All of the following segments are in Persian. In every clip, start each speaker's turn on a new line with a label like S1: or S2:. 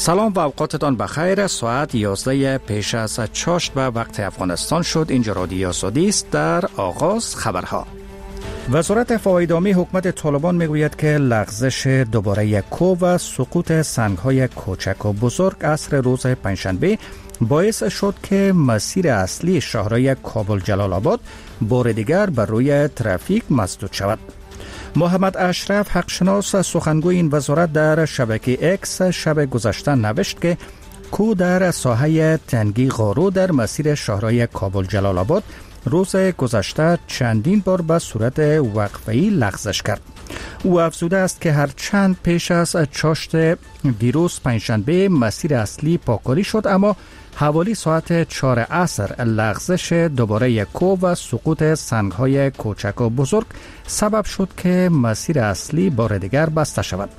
S1: سلام و اوقاتتان بخیر. ساعت 11 پیش از چاشت به وقت افغانستان شد. اینجا رادیو آزادی است. در آغاز خبرها. وزارت فواید عامی حکومت طالبان میگوید که لغزش دوباره کو و سقوط سنگ‌های کوچک و بزرگ عصر روز پنجشنبه باعث شد که مسیر اصلی شاهراه کابل جلال آباد بار دیگر بر روی ترافیک مسدود شود. محمد اشرف حقشناس سخنگوی این وزارت در شبکه اکس شب گذشته نوشت که کو در ساحه تنگی غارو در مسیر شاهراه کابل جلال آباد روز گذشته چندین بار به صورت وقفه‌ای لغزش کرد. او افزوده است که هرچند پیش از چاشت دیروز پنجشنبه مسیر اصلی پاکاری شد، اما حوالی ساعت 4 عصر لغزش دوباره کو و سقوط سنگ‌های کوچک و بزرگ سبب شد که مسیر اصلی بار دیگر بسته شود.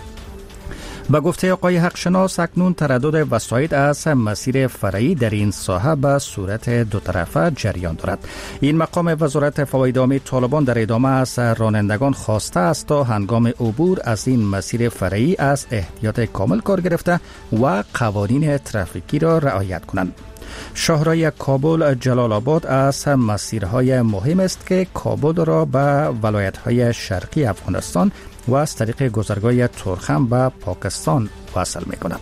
S1: به گفته آقای حقشناس اکنون تردد وسایط از مسیر فرعی در این ساحه به صورت دو طرفه جریان دارد. این مقام وزارت فواید عامی طالبان در ادامه از رانندگان خواسته است تا هنگام عبور از این مسیر فرعی از احتیاط کامل کار گرفته و قوانین ترافیکی را رعایت کنند. شاهراه کابل جلال آباد از مسیرهای مهم است که کابل را به ولایت‌های شرقی افغانستان و از طریق گذرگاه تورخم به پاکستان وصل می‌کند.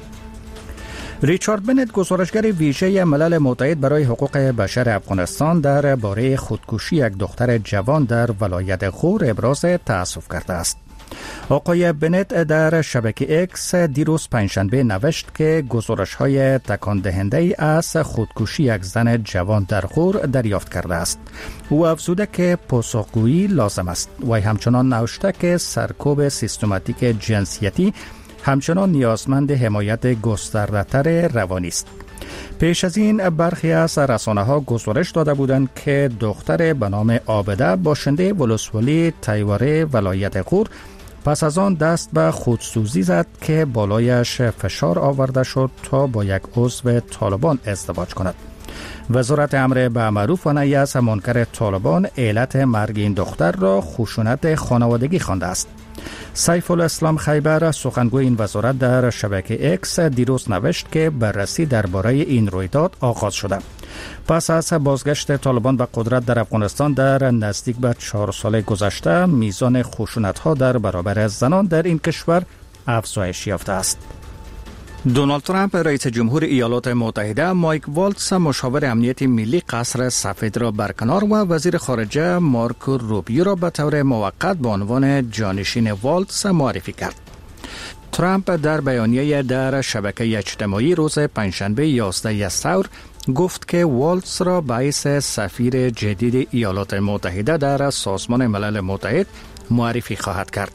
S1: ریچارد بنت، گزارشگر ویژه ملل متحد برای حقوق بشر افغانستان، درباره خودکشی یک دختر جوان در ولایت غور ابراز تأسف کرده است. آقای بنت در شبکه اکس دیروز پنجشنبه نوشت که گزارش‌های تکان دهنده از خودکشی یک زن جوان در غور دریافت کرده است. او افزوده که پاسخگویی لازم است و همچنان نوشته که سرکوب سیستماتیک جنسیتی همچنان نیازمند حمایت گسترده‌تر روانی است. پیش از این برخی از رسانه‌ها گزارش داده بودند که دختر به نام عابده باشنده ولسوالی تیوره ولایت غور پس از آن دست به خودسوزی زد که بالایش فشار آورده شد تا با یک عضو طالبان ازدواج کند. وزارت امر به معروف و نهی از منکر طالبان علت مرگ این دختر را خشونت خانوادگی خوانده است. سیف الاسلام خیبر، سخنگوی این وزارت، در شبکه اکس دیروز نوشت که بررسی درباره این رویداد آغاز شده. پس از بازگشت طالبان به قدرت در افغانستان در نزدیک به 4 سال گذشته، میزان خشونت‌ها در برابر زنان در این کشور افزایش یافته است. دونالد ترامپ رئیس جمهور ایالات متحده مایک والتز مشاور امنیت ملی قصر سفید را برکنار و وزیر خارجه مارکو روبیو را به طور موقت به عنوان جانشین والتز معرفی کرد. ترامپ در بیانیه در شبکه اجتماعی روز پنجشنبه 11 ثور گفت که والتز را باعث سفیر جدید ایالات متحده در سازمان ملل متحد معرفی خواهد کرد.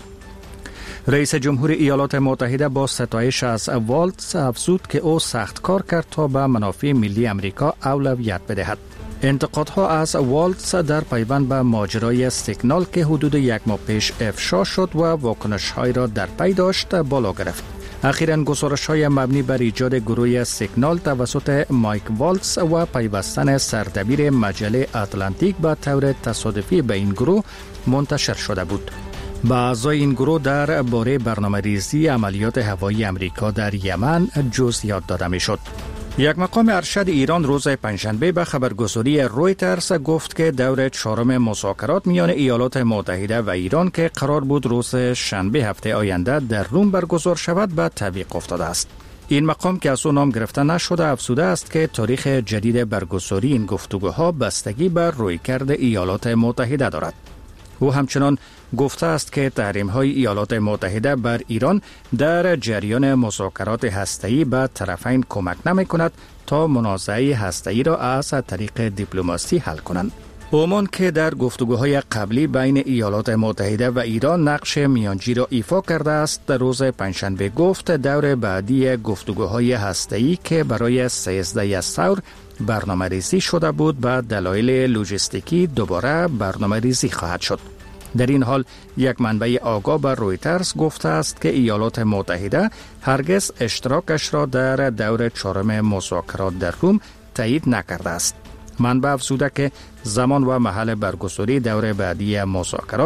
S1: رئیس جمهور ایالات متحده با ستایش از والتز افزود که او سخت کار کرد تا به منافع ملی امریکا اولویت بدهد. انتقادها از والتز در پیوند به ماجرای سیگنال که حدود 1 ماه پیش افشا شد و واکنش‌های را در پی داشت بالا گرفت. اخیراً گزارش‌های مبنی بر ایجاد گروه سیگنال توسط مایک والتز و پیوستن سردبیر مجله اتلانتیک به طور تصادفی به این گروه منتشر شده بود. به اعضای این گروه درباره برنامه‌ریزی عملیات هوایی امریکا در یمن جزئیات داده می‌شد. یک مقام ارشد ایران روز پنجشنبه به خبرگزاری رویترز گفت که دور 4 مذاکرات میان ایالات متحده و ایران که قرار بود روز شنبه هفته آینده در روم برگزار شود به تعویق افتاده است. این مقام که از او نام گرفته نشده افزوده است که تاریخ جدید برگزاری این گفتگوها بستگی بر رویکرد ایالات متحده دارد. او همچنان گفته است که تحریم‌های ایالات متحده بر ایران در جریان مذاکرات هسته‌ای به طرفین کمک نمی‌کند تا منازعه هسته‌ای را از طریق دیپلماسی حل کنند. عمان که در گفتگوهای قبلی بین ایالات متحده و ایران نقش میانجی را ایفا کرده است، در روز پنجشنبه گفت دور بعدی گفتگوهای هسته‌ای که برای 13 ثور برنامه‌ریزی شده بود به دلایل لوجستیکی دوباره برنامه‌ریزی خواهد شد. در این حال یک منبع آگاه به رویترز گفته است که ایالات متحده هرگز اشتراکش را در دور 4 مذاکرات در روم تایید نکرده است. منبع افزوده که زمان و محل برگزاری دور بعدی مذاکرات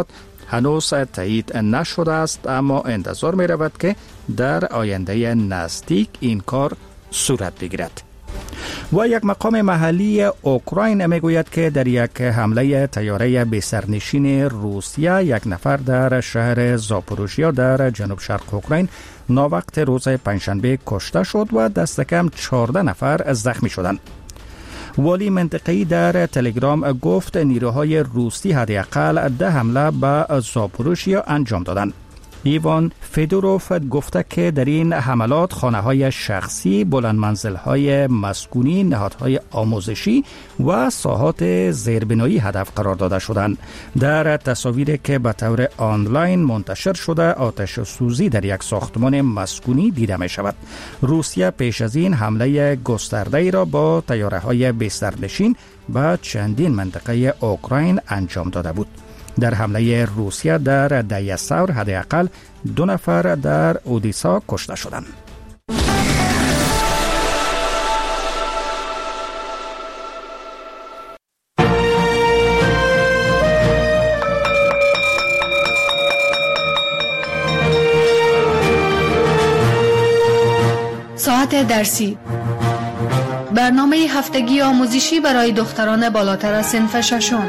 S1: هنوز تایید نشده است، اما انتظار می رود که در آینده نزدیک این کار صورت بگیرد. و یک مقام محلی اوکراین میگوید که در یک حمله طیاره بی سرنشین روسیه یک نفر در شهر زاپوروژیا در جنوب شرق اوکراین ناوقت روز پنجشنبه کشته شد و دست کم 14 نفر زخمی شدند. والی منطقه‌ای در تلگرام گفت نیروهای روسی حداقل 10 حمله به زاپوروژیا انجام دادند. ایوان فدوروف گفته که در این حملات خانه‌های شخصی، بلندمنزل‌های مسکونی، نهادهای آموزشی و ساحات زیربنایی هدف قرار داده شدند. در تصاویری که به طور آنلاین منتشر شده، آتش سوزی در یک ساختمان مسکونی دیده می شود. روسیه پیش از این حمله گسترده‌ای را با طیاره‌های بی سرنشین به چندین منطقه اوکراین انجام داده بود. در حمله روسیه در دیاسور حداقل 2 نفر در اودیسا کشته شدند.
S2: ساعت درسی، برنامه هفتگی آموزشی برای دختران بالاتر از صنف ششم.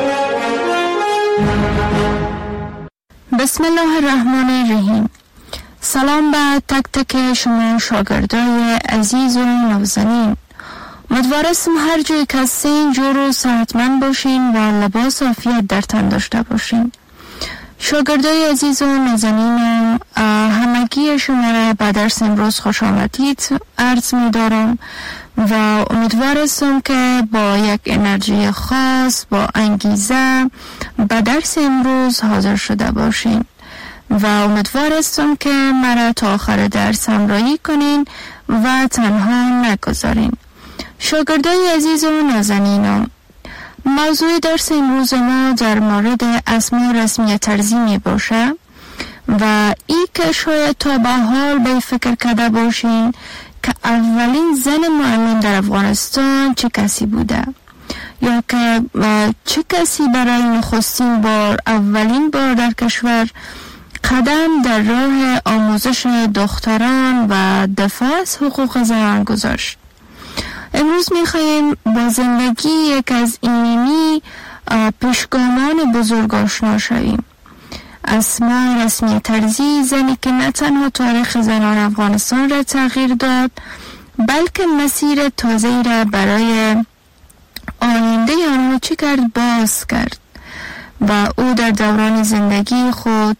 S3: بسم الله الرحمن الرحیم. سلام به تک تک شما شاگردای عزیز و نازنین. امیدوارم هر جای که هستین جور و صحتمند باشین و لباس عافیت در تن داشته باشین. شاگردای عزیز و نازنینم، همگی شما را به درس امروز خوش آمدید عرض می دارم و امیدوارم که با یک انرژی خاص، با انگیزه به درس امروز حاضر شده باشین و امیدوارم که مرا تا آخر درس همراهی کنین و تنها نگذارین. شاگردای عزیز و نازنینم، موضوع درس امروز ما در مورد اسما رسمی طرزی می باشه و ای که شاید تا به حال به فکر کرده باشین که اولین زن معلم در افغانستان چه کسی بوده یا که چه کسی برای نخستین بار، اولین بار در کشور قدم در راه آموزش دختران و دفاع از حقوق زنان گذاشت. امروز می‌خوایم با زندگی یک از اینمی پیشگامان بزرگ آشنا شویم. اسما رسمی طرزی، زنی که نه تنها تاریخ زنان افغانستان را تغییر داد بلکه مسیر تازه‌ای را برای آینده آنها چی کرد؟ باز کرد و او در دوران زندگی خود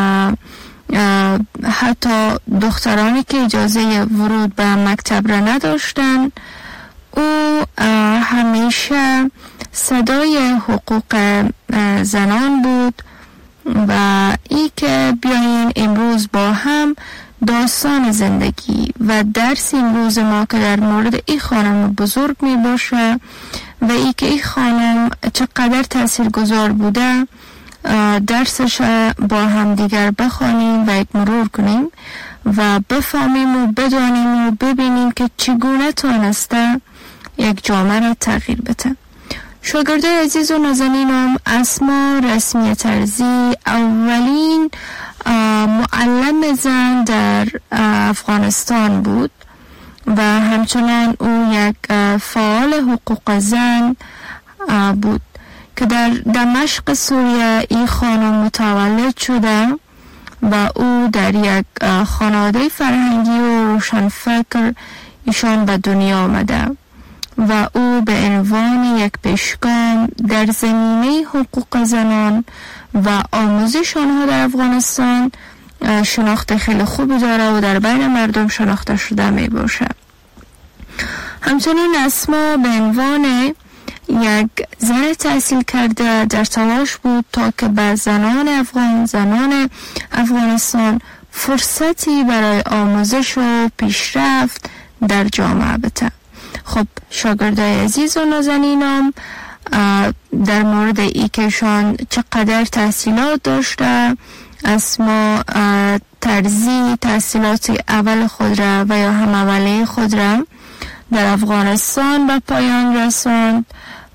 S3: حتی دخترانی که اجازه ورود به مکتب را نداشتند، او همیشه صدای حقوق زنان بود و ای که بیاین امروز با هم داستان زندگی و درس امروز ما که در مورد این خانم بزرگ می باشه و ای که این خانم چقدر تاثیرگذار بوده درسش با هم دیگر بخوانیم و یک مرور کنیم و بفهمیم و بدانیم و ببینیم که چگونه تونسته یک جامعه را تغییر بده. شاگردای عزیز و نازنینم، اسما رسمی طرزی اولین معلم زن در افغانستان بود و همچنان او یک فعال حقوق زن بود که در دمشق سوریه این خانم متولد شده و او در یک خانواده فرهنگی و روشنفکر ایشان به دنیا آمده و او به عنوان یک پیشگام در زمینه حقوق زنان و آموزش آنها در افغانستان شناخت خیلی خوبی داره و در بین مردم شناخته شده می باشه. همچنین اسما به عنوان یک زن تحصیل کرده در تلاش بود تا که به زنان افغانستان فرصتی برای آموزش و پیشرفت در جامعه بده. خب شاگردای عزیز و نازنینم، در مورد ای کهشان چقدر تحصیلات داشته، اسما طرزی تحصیلات اول خود را و یا هم اوله خود را در افغانستان به پایان رساند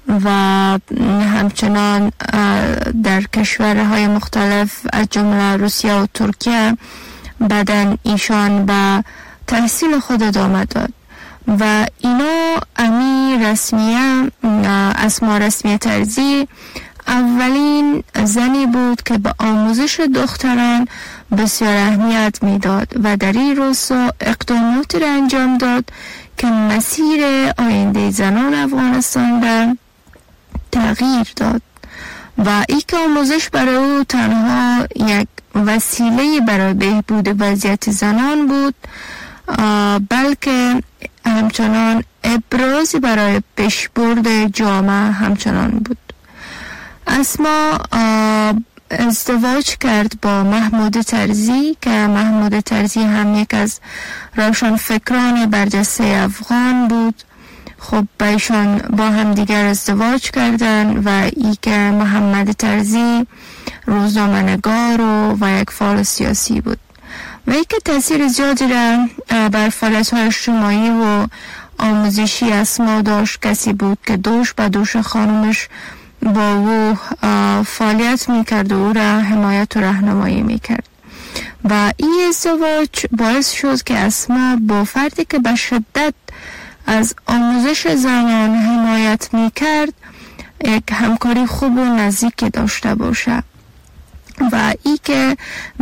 S3: و همچنان در کشورهای مختلف از جمله روسیه و ترکیه بعدن ایشان به تحصیل خود ادامه داد و اینا امی رسمیه اسما رسمی ترزی اولین زنی بود که به آموزش دختران بسیار اهمیت میداد و در این راستا اقداماتی را انجام داد که مسیر آینده زنان افغانستان را تغییر داد و ای که آموزش برای او تنها یک وسیله برای بهبود وضعیت زنان بود بلکه همچنان ابرازی برای پیشبرد جامعه همچنان بود. اسما ازدواج کرد با محمود ترزی که محمود ترزی هم یک از روشنفکران برجسته افغان بود. خب ایشان با هم دیگر ازدواج کردن و ای که محمد ترزی روزنامه‌نگار و یک فعال سیاسی بود و ای که تاثیر زیادی را بر فعالیت‌های اجتماعی و آموزشی اسما داشت. کسی بود که دوش به دوش خانمش با او فعالیت میکرد و او را حمایت و راهنمایی میکرد و این ازدواج باعث شد که اسما با فردی که به شدت از آموزش زنان حمایت میکرد یک همکاری خوب و نزدیکی داشته باشه و ای که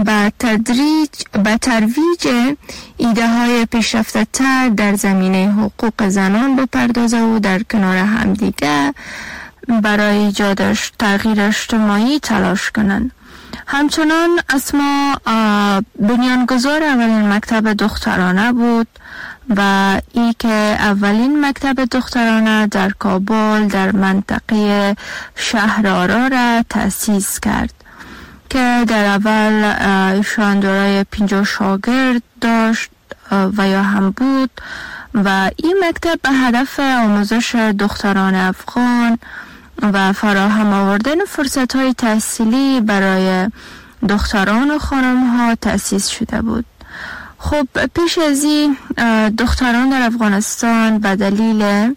S3: به ترویج ایده های پیشرفته تر در زمینه حقوق زنان بپردازه و در کنار همدیگه برای ایجادش تغییر اجتماعی تلاش کنند. همچنان اسما بنیانگذار اولین مکتب دخترانه بود و ای که اولین مکتب دخترانه در کابل در منطقه شهر آرا را تأسیس کرد که در اول ایشان دارای 50 شاگرد داشت و یا هم بود و این مکتب به هدف آموزش دختران افغان و فراهم آوردن فرصت‌های تحصیلی برای دختران و خانم‌ها تأسیس شده بود. خب پیش از این دختران در افغانستان به دلیل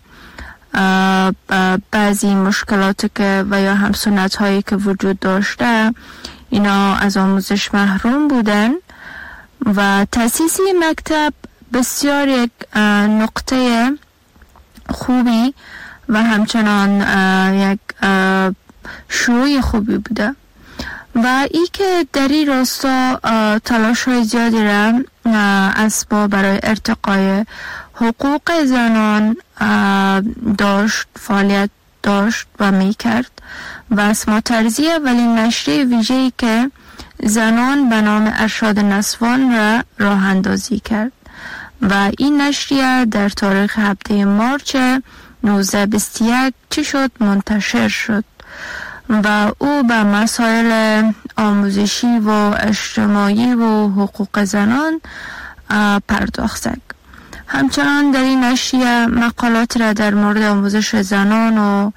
S3: بعضی مشکلات که و یا هم سنت‌هایی که وجود داشته اینا از آموزش محروم بودن و تأسیس مکتب بسیار یک نقطه خوبی و همچنان یک شروع خوبی بوده و ای که در این راستا تلاش های زیادی را اسباب برای ارتقای حقوق زنان داشت، فعالیت داشت و می کرد و اسما ترزی اولین نشریه ویژه‌ای که زنان به نام ارشاد نسوان را راه اندازی کرد و این نشریه در تاریخ 7 مارچ 1921 چی شد منتشر شد و او به مسائل آموزشی و اجتماعی و حقوق زنان پرداخت. همچنان در این نشریه مقالات را در مورد آموزش زنان و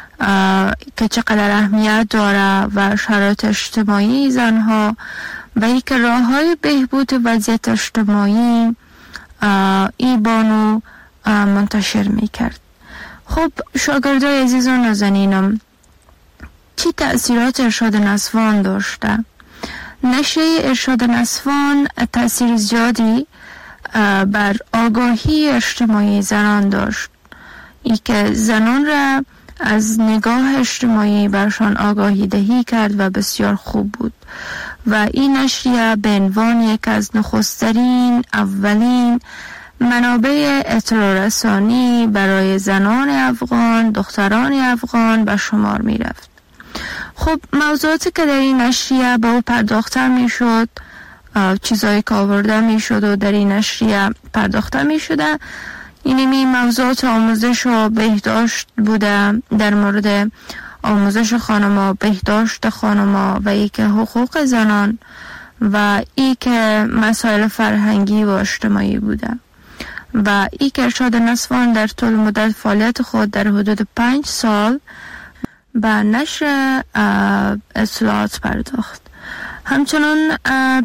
S3: که چقدر اهمیت داره و شرایط اجتماعی زنها و ای که راه های بهبود وضعیت اجتماعی ای بانو منتشر می کرد. خب شاگردای عزیز و نازنینم، چی تأثیرات ارشاد نسوان داشته؟ نشریه ارشاد نسوان تأثیر زیادی بر آگاهی اجتماعی زنان داشت. ای که زنان را از نگاه اجتماعی برشان آگاهی دهی کرد و بسیار خوب بود و این نشریه به عنوان یک از نخسترین اولین منابع اطلاع رسانی برای زنان افغان، دختران افغان به شمار می رفت. خب موضوعاتی که در این نشریه به او پرداخته می شد، چیزایی که آورده می شد و در این نشریه پرداخته می شده، اینمی موضوعات آموزش و بهداشت بوده، در مورد آموزش خانما، بهداشت خانما و ای که حقوق زنان و ای که مسائل فرهنگی و اجتماعی بوده و ای که ارشاد نسوان در طول مدت فعالیت خود در حدود 5 سال به نشر اطلاعات پرداخت. همچنان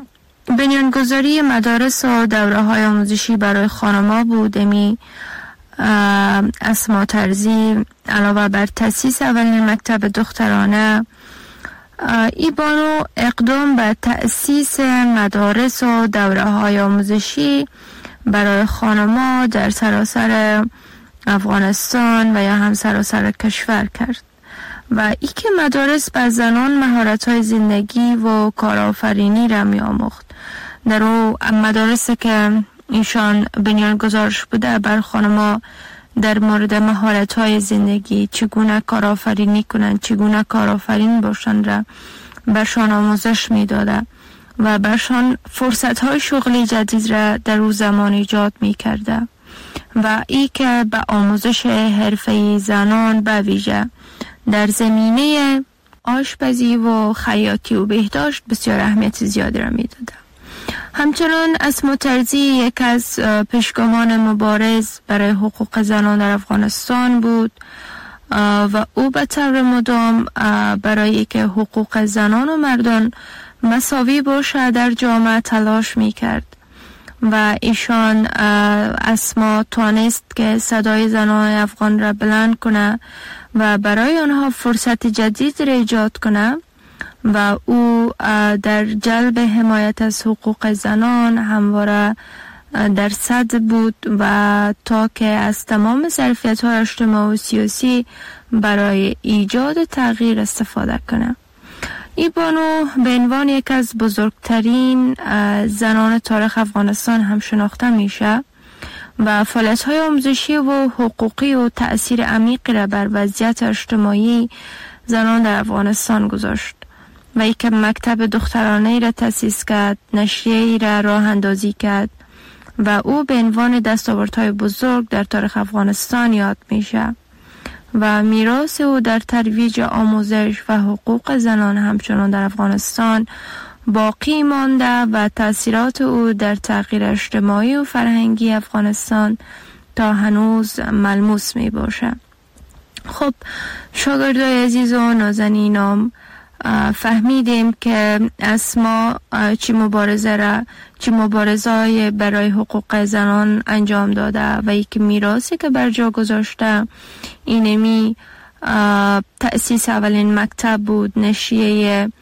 S3: بنیانگذاری مدارس و دوره های آموزشی برای خانما بود. امی اسما ترزی علاوه بر تأسیس اولین مکتب دخترانه، ای بانو اقدام به تأسیس مدارس و دوره های آموزشی برای خانم‌ها در سراسر افغانستان و یا هم سراسر کشور کرد و ای که مدارس بر زنان مهارت‌های زندگی و کارآفرینی را می‌آموخت. در او مدارسی که ایشان بنیانگذارش بوده بر خانم‌ها در مورد مهارت‌های زندگی، چگونه کارآفرینی کنند، چگونه کارآفرین باشند را برشان آموزش می‌داده و برشان فرصت‌های شغلی جدید را در او زمان ایجاد می‌کرده و ای که به آموزش حرفه‌ای زنان به ویژه در زمینه آشپزی و خیاطی و بهداشت بسیار اهمیت زیادی را می‌داده. همچنان اسما ترزی یک از پیشگامان مبارز برای حقوق زنان در افغانستان بود و او به طور مدام برای که حقوق زنان و مردان مساوی باشه در جامعه تلاش می‌کرد و ایشان اسما توانست که صدای زنان افغان را بلند کنه و برای آنها فرصت جدید را ایجاد کنه و او در جلب حمایت از حقوق زنان همواره در صدر بود و تا که از تمام ظرفیت‌های اجتماعی و سیاسی برای ایجاد تغییر استفاده کنه. ای بانو به عنوان یک از بزرگترین زنان تاریخ افغانستان هم شناخته میشه و فعالیت‌های آموزشی و حقوقی و تأثیر عمیقی را بر وضعیت اجتماعی زنان در افغانستان گذاشت و ای که مکتب دخترانه را تأسیس کرد، نشریه را راه اندازی کرد و او به عنوان دستاوردهای بزرگ در تاریخ افغانستان یاد میشه و میراث او در ترویج آموزش و حقوق زنان همچنان در افغانستان باقی مانده و تأثیرات او در تغییر اجتماعی و فرهنگی افغانستان تا هنوز ملموس می باشه. خب شاگردای عزیز و نازنینم، فهمیدیم که اسما چی مبارزه‌ای برای حقوق زنان انجام داده و یک میراثی که بر جا گذاشته اینمی تأسیس اولین مکتب بود، نشریه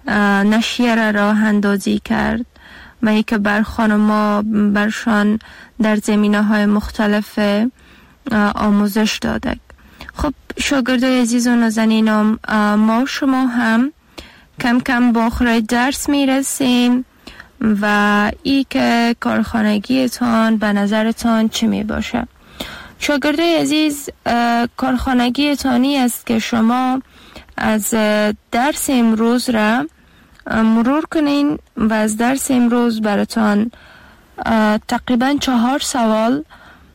S3: را راه اندازی کرد و یک بر خانم‌ها برشان در زمینه‌های مختلف آموزش داده. خب شاگردای عزیز و نازنینم، ما شما هم کم کم با آخر درس میرسیم و ای که کارخانگیتان به نظرتان چی می باشه؟ شاگردای عزیز، کارخانگیتانی است که شما از درس امروز را مرور کنین و از درس امروز براتان تقریبا 4 سوال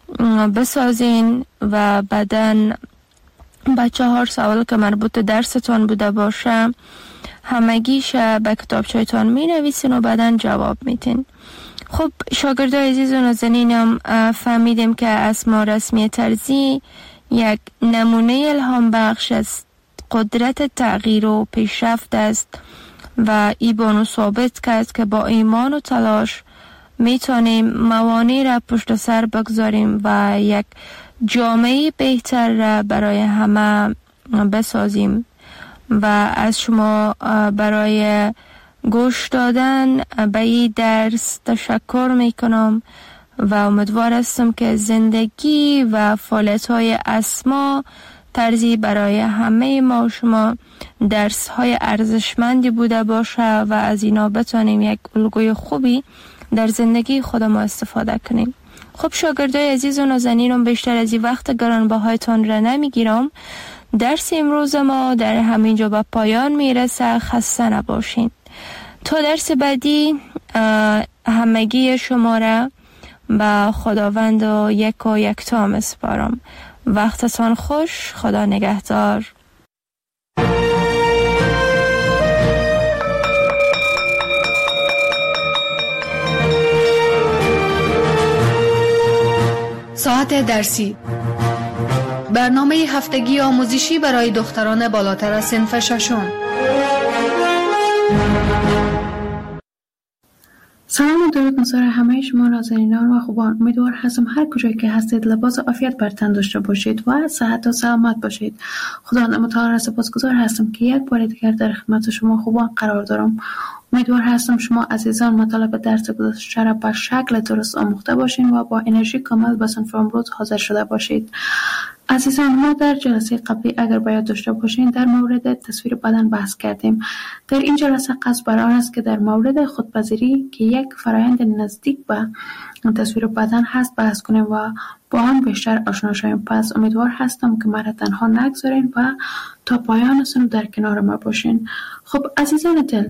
S3: بسازین و بعدن با 4 سوال که مربوط درستان بوده باشه همگیش به کتابچه‌تان می نویسین و بعدن جواب میتین. خب شاگردای عزیز و نازنینم، فهمیدیم که اسما رسمی ترزی یک نمونه الهام بخش است، قدرت تغییر و پیشرفت است و ای بانو ثابت کرد که با ایمان و تلاش میتونیم موانع را پشت سر بگذاریم و یک جامعه بهتر را برای همه بسازیم و از شما برای گوش دادن به این درس تشکر میکنم و امیدوار هستم که زندگی و فعالیت‌های اسما ترزی برای همه ما شما درس‌های ارزشمندی بوده باشه و از اینا بتونیم یک الگوی خوبی در زندگی خود ما استفاده کنیم. خب شاگردای عزیز و نازنینم، بیشتر از این وقت گرانبهایتان را نمیگیرم. درس امروز ما در همینجا به پایان میرسه. خسته نباشین. تا درس بعدی همگی شما را به خداوند و یکتا میسپارم. وقتتان خوش. خدا نگهدار.
S2: ساعت درسی، برنامه هفتگی آموزشی برای دختران بالاتر از صنف ششم.
S4: سلام و درود نصار همه شما نازنینان و خوبان. امیدوار هستم هر کجایی که هستید لباس عافیت بر تن داشته باشید و صحت و سلامت باشید. خدا متعال را سپاسگزار هستم که یک بار دیگر در خدمت شما خوبان قرار دارم. امیدوار هستم شما عزیزان مطالب درس گذشته را به شکل درست آموخته باشین و با انرژی کامل به صنف امروز حاضر شده باشید. عزیزان، ما در جلسه قبلی اگر باید داشته باشین در مورد تصویر بدن بحث کردیم. در این جلسه قصد بر آن است که در مورد خودپذیری که یک فرآیند نزدیک به تصویر بدن هست بحث کنیم و با آن بیشتر آشنا شویم. پس امیدوار هستم که مرا تنها نگذارین و تا پایان سنو در کنار ما باشین. خب عزیزان دل،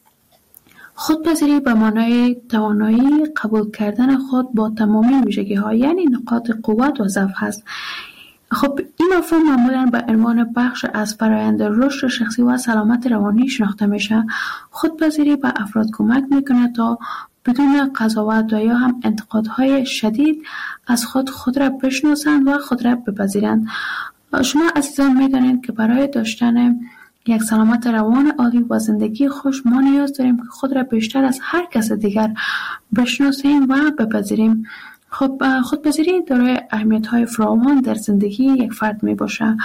S4: خودپذیری به معنای توانایی قبول کردن خود با تمامی ویژگی‌ها یعنی نقاط قوت و ضعف هست. خب این مفهوم معمولاً به عنوان بخش از فرآیند رشد شخصی و سلامت روانی شناخته میشه. خودپذیری به افراد کمک میکنه تا بدون قضاوت و یا هم انتقادهای شدید از خود را بشناسند و خود را بپذیرند. شما عزیزان میدانید که برای داشتن یک سلامت روان عالی و زندگی خوش ما نیاز داریم که خود را بیشتر از هر کس دیگر بشناسیم و بپذیریم. خب خودپذیری دارای اهمیت‌های فراوان در زندگی یک فرد میباشه.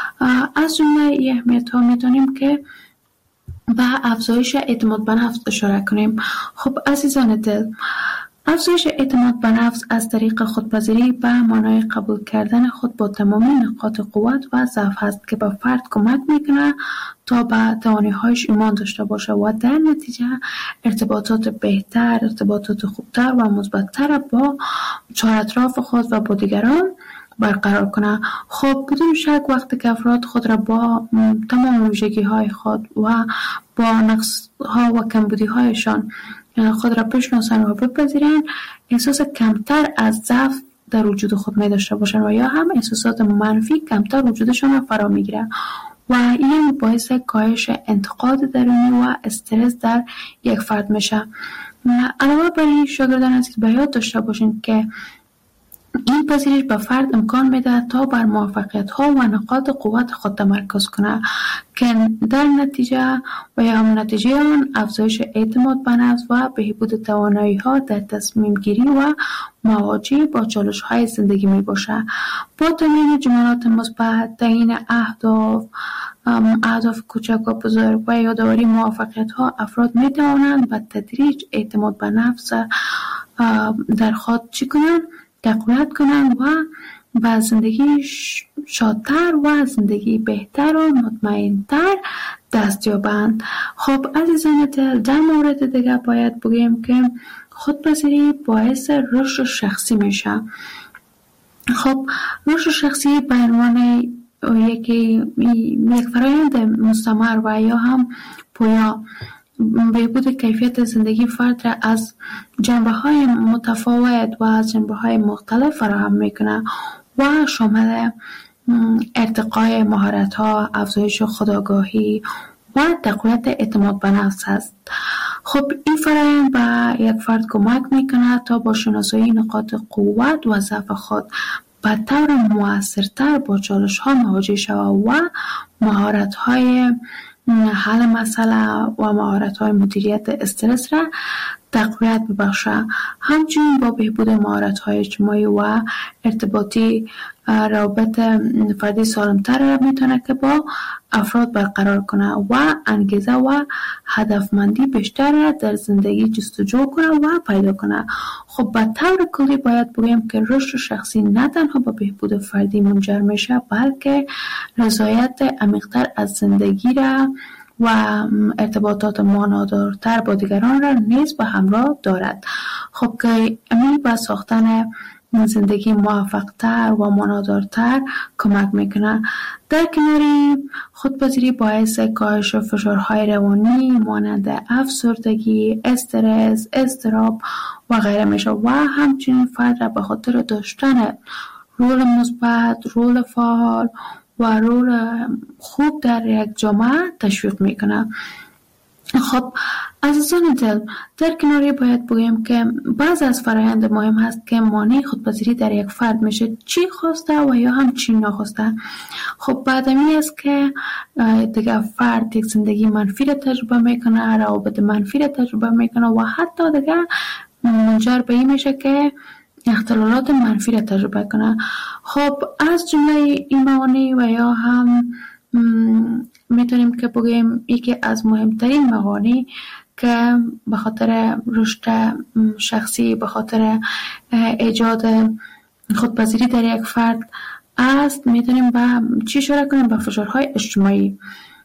S4: از جمله این اهمیت‌ها میتونیم که به افزایش اعتماد به نفس اشاره کنیم. خب عزیزان دل، افزایش اعتماد به نفس از طریق خودپذیری به معنای قبول کردن خود با تمامی نقاط قوت و ضعف است که به فرد کمک میکنه تا به توانایی‌هایش ایمان داشته باشه و در نتیجه ارتباطات بهتر، ارتباطات خوبتر و مثبت‌تر با چهار اطراف خود و با دیگران برقرار کنه. خب بدون شک وقتی که افراد خود را با تمام ویژگی‌های خود و با نقص‌ها و کمبودی‌هایشان خود را بشناسن و بپذیرن، احساس کمتر از ضعف در وجود خود می داشته باشن و یا هم احساسات منفی کمتر وجودشان را فرا می گیره و این باعث کاهش انتقاد درونی و استرس در یک فرد میشه. علاوه بر این شاگردان عزیز به یاد داشته باشین که این پذیرش به فرد امکان میده تا بر موفقیت‌ها و نقاط قوت خود تمرکز کنه که در نتیجه و یا هم نتیجه آن افزایش اعتماد به نفس و بهبود توانایی‌ها در تصمیم گیری و مواجهه با چالش‌های زندگی می باشه. با تمرین جملات مثبت، تعیین اهداف کوچک و بزرگ و یادآوری موفقیت‌ها افراد می توانند به تدریج اعتماد به نفس در خود تقویت کنند و به زندگی شادتر و زندگی بهتر و مطمئنتر دست یابند. خب عزیزان دل، در مورد دیگه باید بگیم که خودپذیری باعث رشد شخصی میشه. خب رشد شخصی به عنوان یک فرآیند مستمر و یا هم پویا بهبود کیفیت زندگی فرد را از جنبه‌های متفاوت و از جنبه‌های مختلف فراهم می‌کنه و شامل ارتقای مهارت‌ها، افزایش خودآگاهی و تقویت اعتماد به نفس است. خب این فرآیند به یک فرد کمک می‌کنه تا با شناسایی نقاط قوت و ضعف خود به طور مؤثرتر با چالش‌ها مواجه شود و مهارت‌های حل مسئله و مهارت‌های مدیریت استرس را تقویت ببخشه. همچنین با بهبود مهارت‌های اجتماعی و ارتباطی روابط فردی سالم‌تر را میتونه که با افراد برقرار کنه و انگیزه و هدفمندی بیشتر را در زندگی جستجو کنه و پیدا کنه. خب به طور کلی باید بگیم که رشد شخصی نه تنها به بهبود فردی منجر میشه بلکه رضایت عمیق‌تر از زندگی را و ارتباطات معنادارتر با دیگران را نیز به همراه دارد. خب که امید به ساختن زندگی موفق‌تر و معنادارتر کمک میکنه. در کناری خودپذیری باعث کاهش فشارهای روانی مانند افسردگی، استرس، اضطراب و غیره میشه و همچنین فرد را به خاطر داشتن رول مثبت، رول فعال و رول خوب در یک جامعه تشویق میکنه. خب عزیزان دل، در کناری باید بگویم که بعض از فرایند مهم هست که مانع خودپذیری در یک فرد میشه، چی خواسته و یا هم چی نخواسته. خب بعد این است که دیگه فرد یک زندگی منفی را تجربه میکنه، روابط منفی را تجربه میکنه و حتی دیگه منجر به این میشه که اختلالات منفی را تجربه کنه. خب از جمله این موانع و یا هم میتونیم که بگیم یکی از مهمترین موانع که به خاطر رشد شخصی، به خاطر ایجاد خودپذیری در یک فرد است، میتونیم به چی اشاره کنیم؟ به فشارهای اجتماعی.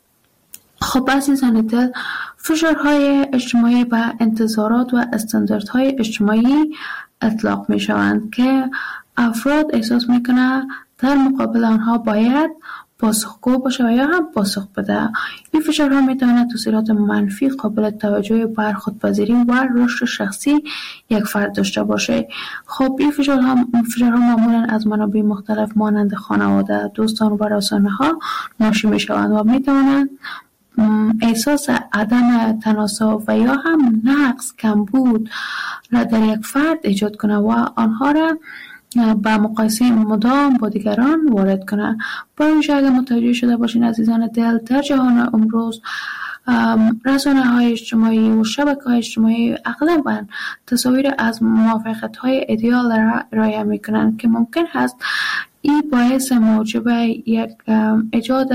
S4: خب عزیزان دل، فشارهای اجتماعی به انتظارات و استانداردهای اجتماعی اطلاق می شوند که افراد احساس میکنه در مقابل آنها باید پاسخگو باشه و یا هم پاسخ بده. این فشارها میتواند تاثیرات منفی قابل توجه بر خودپذیری و رشد شخصی یک فرد داشته باشه. خب این فشارها معمولا از منابع مختلف مانند خانواده، دوستان و رسانه ها ناشی میشوند و میتوانند احساس عدم تناسب و یا هم نقص، کمبود را در یک فرد ایجاد کنه و آنها را با مقایسه مدام با دیگران وارد کنه. با این اگه متوجه شده باشین عزیزان دل، در جهان امروز رسانه های اجتماعی و شبکه های اجتماعی اغلباً تصاویر از موافقت های ایدئال را ارائه میکنن که ممکن هست این باعث موجب یک ایجاد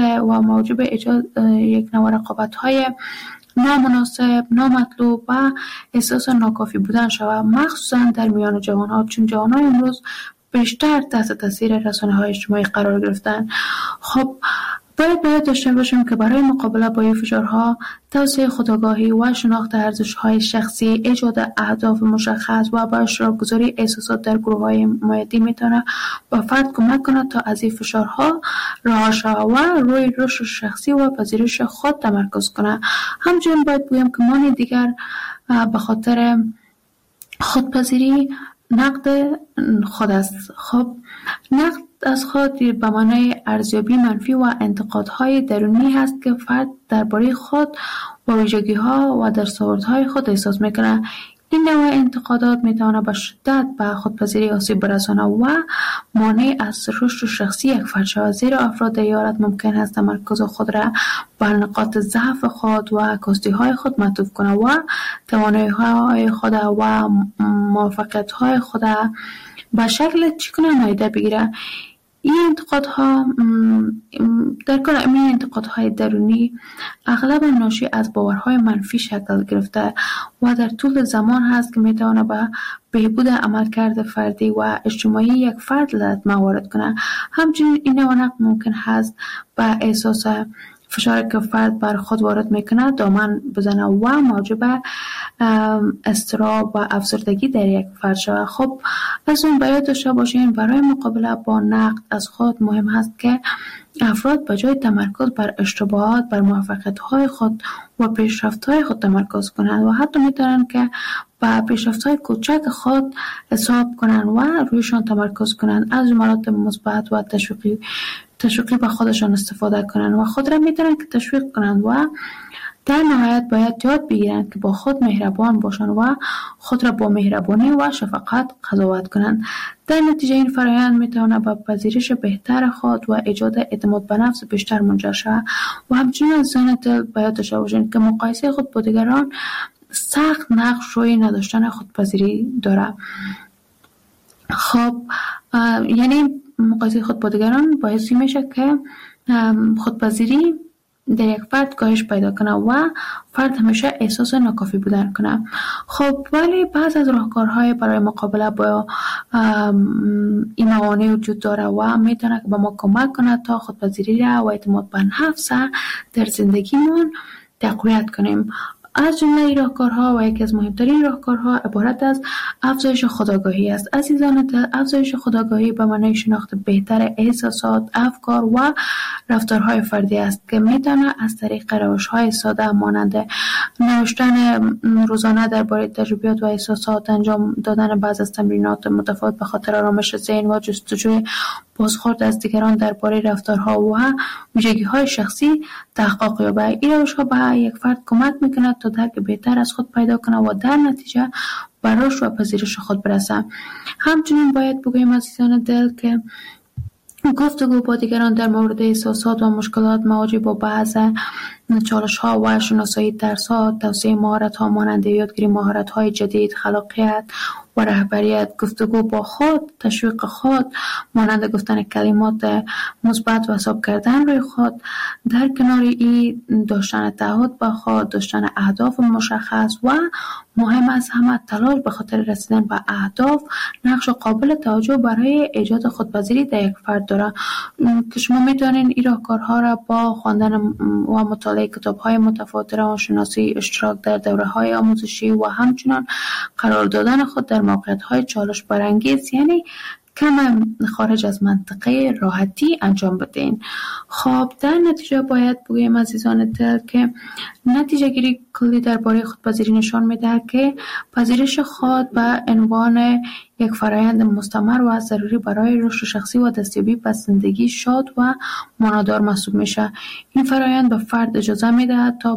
S4: یک نوع رقابت های نامناسب، نامطلوب و احساس ناکافی بودن شود، مخصوصا در میان جوانها، چون جوانان امروز بیشتر تحت تاثیر رسانه‌های اجتماعی قرار گرفتن. خب باید داشته باشیم که برای مقابله با این فشارها توسعه خودآگاهی و شناخت ارزش‌های شخصی، ایجاد اهداف مشخص و با اشتراک گذاری احساسات در گروه‌های مایدی میتونه با فرد کمک کنه تا از این فشارها رها شود و روی رشد شخصی و پذیرش خود تمرکز کنه. همچنین باید بگویم که مانع دیگر به خاطر خودپذیری نقد خود است. خب نقد از خود به معنای ارزیابی منفی و انتقادهای درونی هست که فرد درباره خود و ویژگی‌ها و دستاوردهای خود احساس میکنه. این نوع انتقادات میتونه به شدت به خودپذیری آسیب برسانه و مانع از رشد شخصی یک فرد شود، زیرا افراد در این حالت ممکن است تمرکز خود را بر نقاط ضعف خود و کاستی‌های خود معطوف کنه و توانایی‌های خود و موفقیت‌های خود به شکل نادیده بگیره. این انتقادهای درونی اغلب ناشی از باورهای منفی شکل گرفته و در طول زمان هست که میتونه به بهبود عملکرد فردی و اجتماعی یک فرد لطمه وارد کنه. همچنین این نوع ممکن هست به احساس فشاری که فرد بر خود وارد میکنه دامن بزنه و موجب اضطراب و افسردگی در یک فرد شود. خب از اون باید داشته باشین برای مقابله با نقد از خود مهم هست که افراد به جای تمرکز بر اشتباهات بر موفقیت‌های خود و پیشرفت‌های خود تمرکز کنند و حتی میتونن که با پیشرفت‌های کوچک خود حساب کنند و رویشان تمرکز کنند، از جملات مثبت و تشویقی به خودشان استفاده کنند و خود را میتونن که تشویق کنند و در نهایت باید یاد بگیرند که با خود مهربان باشند و خود را با مهربانی و شفقت قضاوت کنند. در نتیجه این فرآیند میتواند به پذیرش بهتر خود و ایجاد اعتماد به نفس بیشتر منجر شود و همچنین از ذهن دل باید داشته باشند که مقایسه خود با دیگران سخت نقش روی نداشتن خودپذیری دارد. خب یعنی مقایسه خود با دیگران باعثی میشه که خودپذیری در یک فرد کاهش پیدا کنه و فرد همیشه احساس ناکافی بودن کنه. خب ولی بعض از راهکارهای برای مقابله با این موانع وجود داره و میتونه که به ما کمک کنه تا خودپذیری را و اعتماد به نفس در زندگیمون تقویت کنیم. از جمله راهکارها و یکی از مهمترین راهکارها عبارت از افزایش خودآگاهی است. عزیزان دل، افزایش خودآگاهی به معنای شناخت بهتر احساسات، افکار و رفتارهای فردی است که میتونه از طریق روش‌های ساده مانند نوشتن روزانه درباره تجربیات و احساسات، انجام دادن بعض از تمرینات متفاوت به خاطر آرامش ذهن و جستجوی بازخورد از دیگران درباره رفتارها و ویژگی‌های شخصی تحقق یابد. این روش‌ها به یک فرد کمک می‌کند تا درک بهتر از خود پیدا کند و در نتیجه به رشد و پذیرش خود برسد. همچنین باید بگوییم عزیزان دل که گفتگو با دیگران در مورد احساسات و مشکلات مواجه با بعض چالش‌ها و شناسایی ترس‌ها، توسعه مهارت‌ها مانند یادگیری مهارت‌های جدید، خلاقیت و رهبریت، گفتگو با خود، تشویق خود مانند گفتن کلمات مثبت و حساب کردن روی خود، در کنار این داشتن تعهد با خود، داشتن اهداف مشخص و مهم از همه تلاش به خاطر رسیدن به اهداف نقش قابل توجه برای ایجاد خودپذیری در یک فرد دارد که شما میتونین این راهکارها را با خواندن و مطالعه کتاب‌های متفاوت روانشناسی، اشتراک در دوره‌های آموزشی و همچنین قرار دادن خود در موقعیت‌های چالش برانگیز، یعنی کم خارج از منطقه راحتی انجام بدین. خب در نتیجه باید بگویم عزیزان دل که نتیجه گیری کلی درباره خودپذیری نشان میده که پذیرش خود به عنوان یک فرایند مستمر و ضروری برای رشد شخصی و دستیابی به زندگی شاد و معنادار محسوب میشه. این فرایند به فرد اجازه میده تا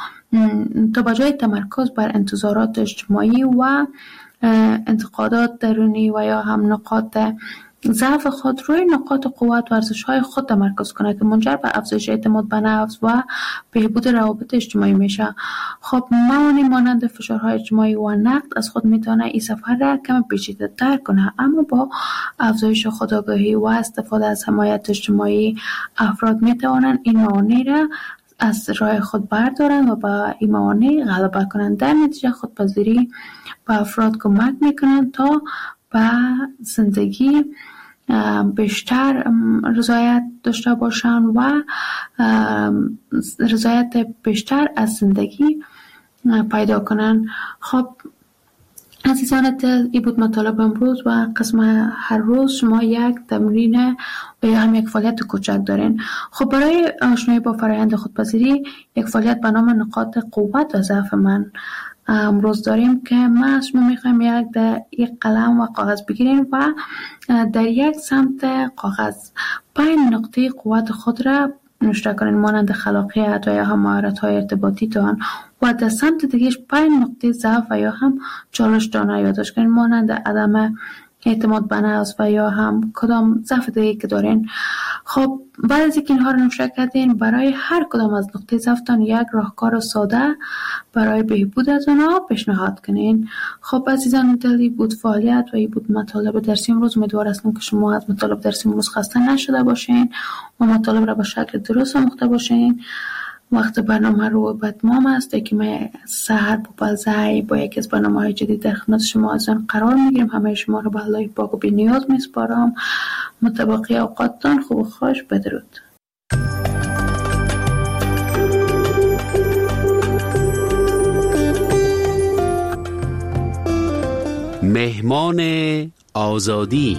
S4: با جای تمرکز بر انتظارات اجتماعی و انتقادات درونی و یا هم نقاط ضعف خود روی نقاط قوت و ارزش‌های خود تمرکز کنه که منجر به افزایش اعتماد به نفس و بهبود روابط اجتماعی میشه. خب موانعی مانند فشارهای اجتماعی و نقد از خود میتونه این سفر را کم پیچیده‌تر کنه، اما با افزایش خودآگاهی و استفاده از حمایت اجتماعی افراد میتوانند این موانع را از راه خود بردارن و با این موانع غلبه کنند. در نتیجه خودپذیری به افراد کمک میکنند تا به زندگی بیشتر رضایت داشته باشند و رضایت بیشتر از زندگی پیدا کنند. خب عزیزان دل، این بود مطالب امروز و قسم هر روز شما یک تمرین و یا هم یک فعالیت کوچک دارین. خب برای آشنایی با فرآیند خودپذیری یک فعالیت به نام نقاط قوت و ضعف من امروز داریم که ما از شما میخوایم یک قلم و کاغذ بگیریم و در یک سمت کاغذ 5 نقطه قوت خود را نوشته کنین مانند خلاقیت و یا هم مهارت‌های ارتباطی دان و در سمت دیگهش 5 نقطه ضعف و یا هم چالش دان یادداشت کنین مانند عدم اعتماد به نفس و یا هم کدام ضعف دیگه که دارین. خب بعد از اینکه اینها رو نوشته کردین برای هر کدام از نقطه ضعفتان یک راهکار ساده برای بهبود از اونها پیشنهاد کنین. خب عزیزان دلی بود فعالیت و این بود مطالب درسی امروز. امیدوار هستم که شما از مطالب درسی امروز خسته نشده باشین و مطالب را به شکل درست آموخته باشین. وقت برنامه رو به اتمام است که من سحر بوبلزای با یکی از برنامه‌های جدید در خدمت شما از آن قرار میگیرم. همه شما رو به الله پاک و بی نیاز میسپارم. متبقی اوقاتتان خوب و خوش. بدرود.
S5: مهمان آزادی.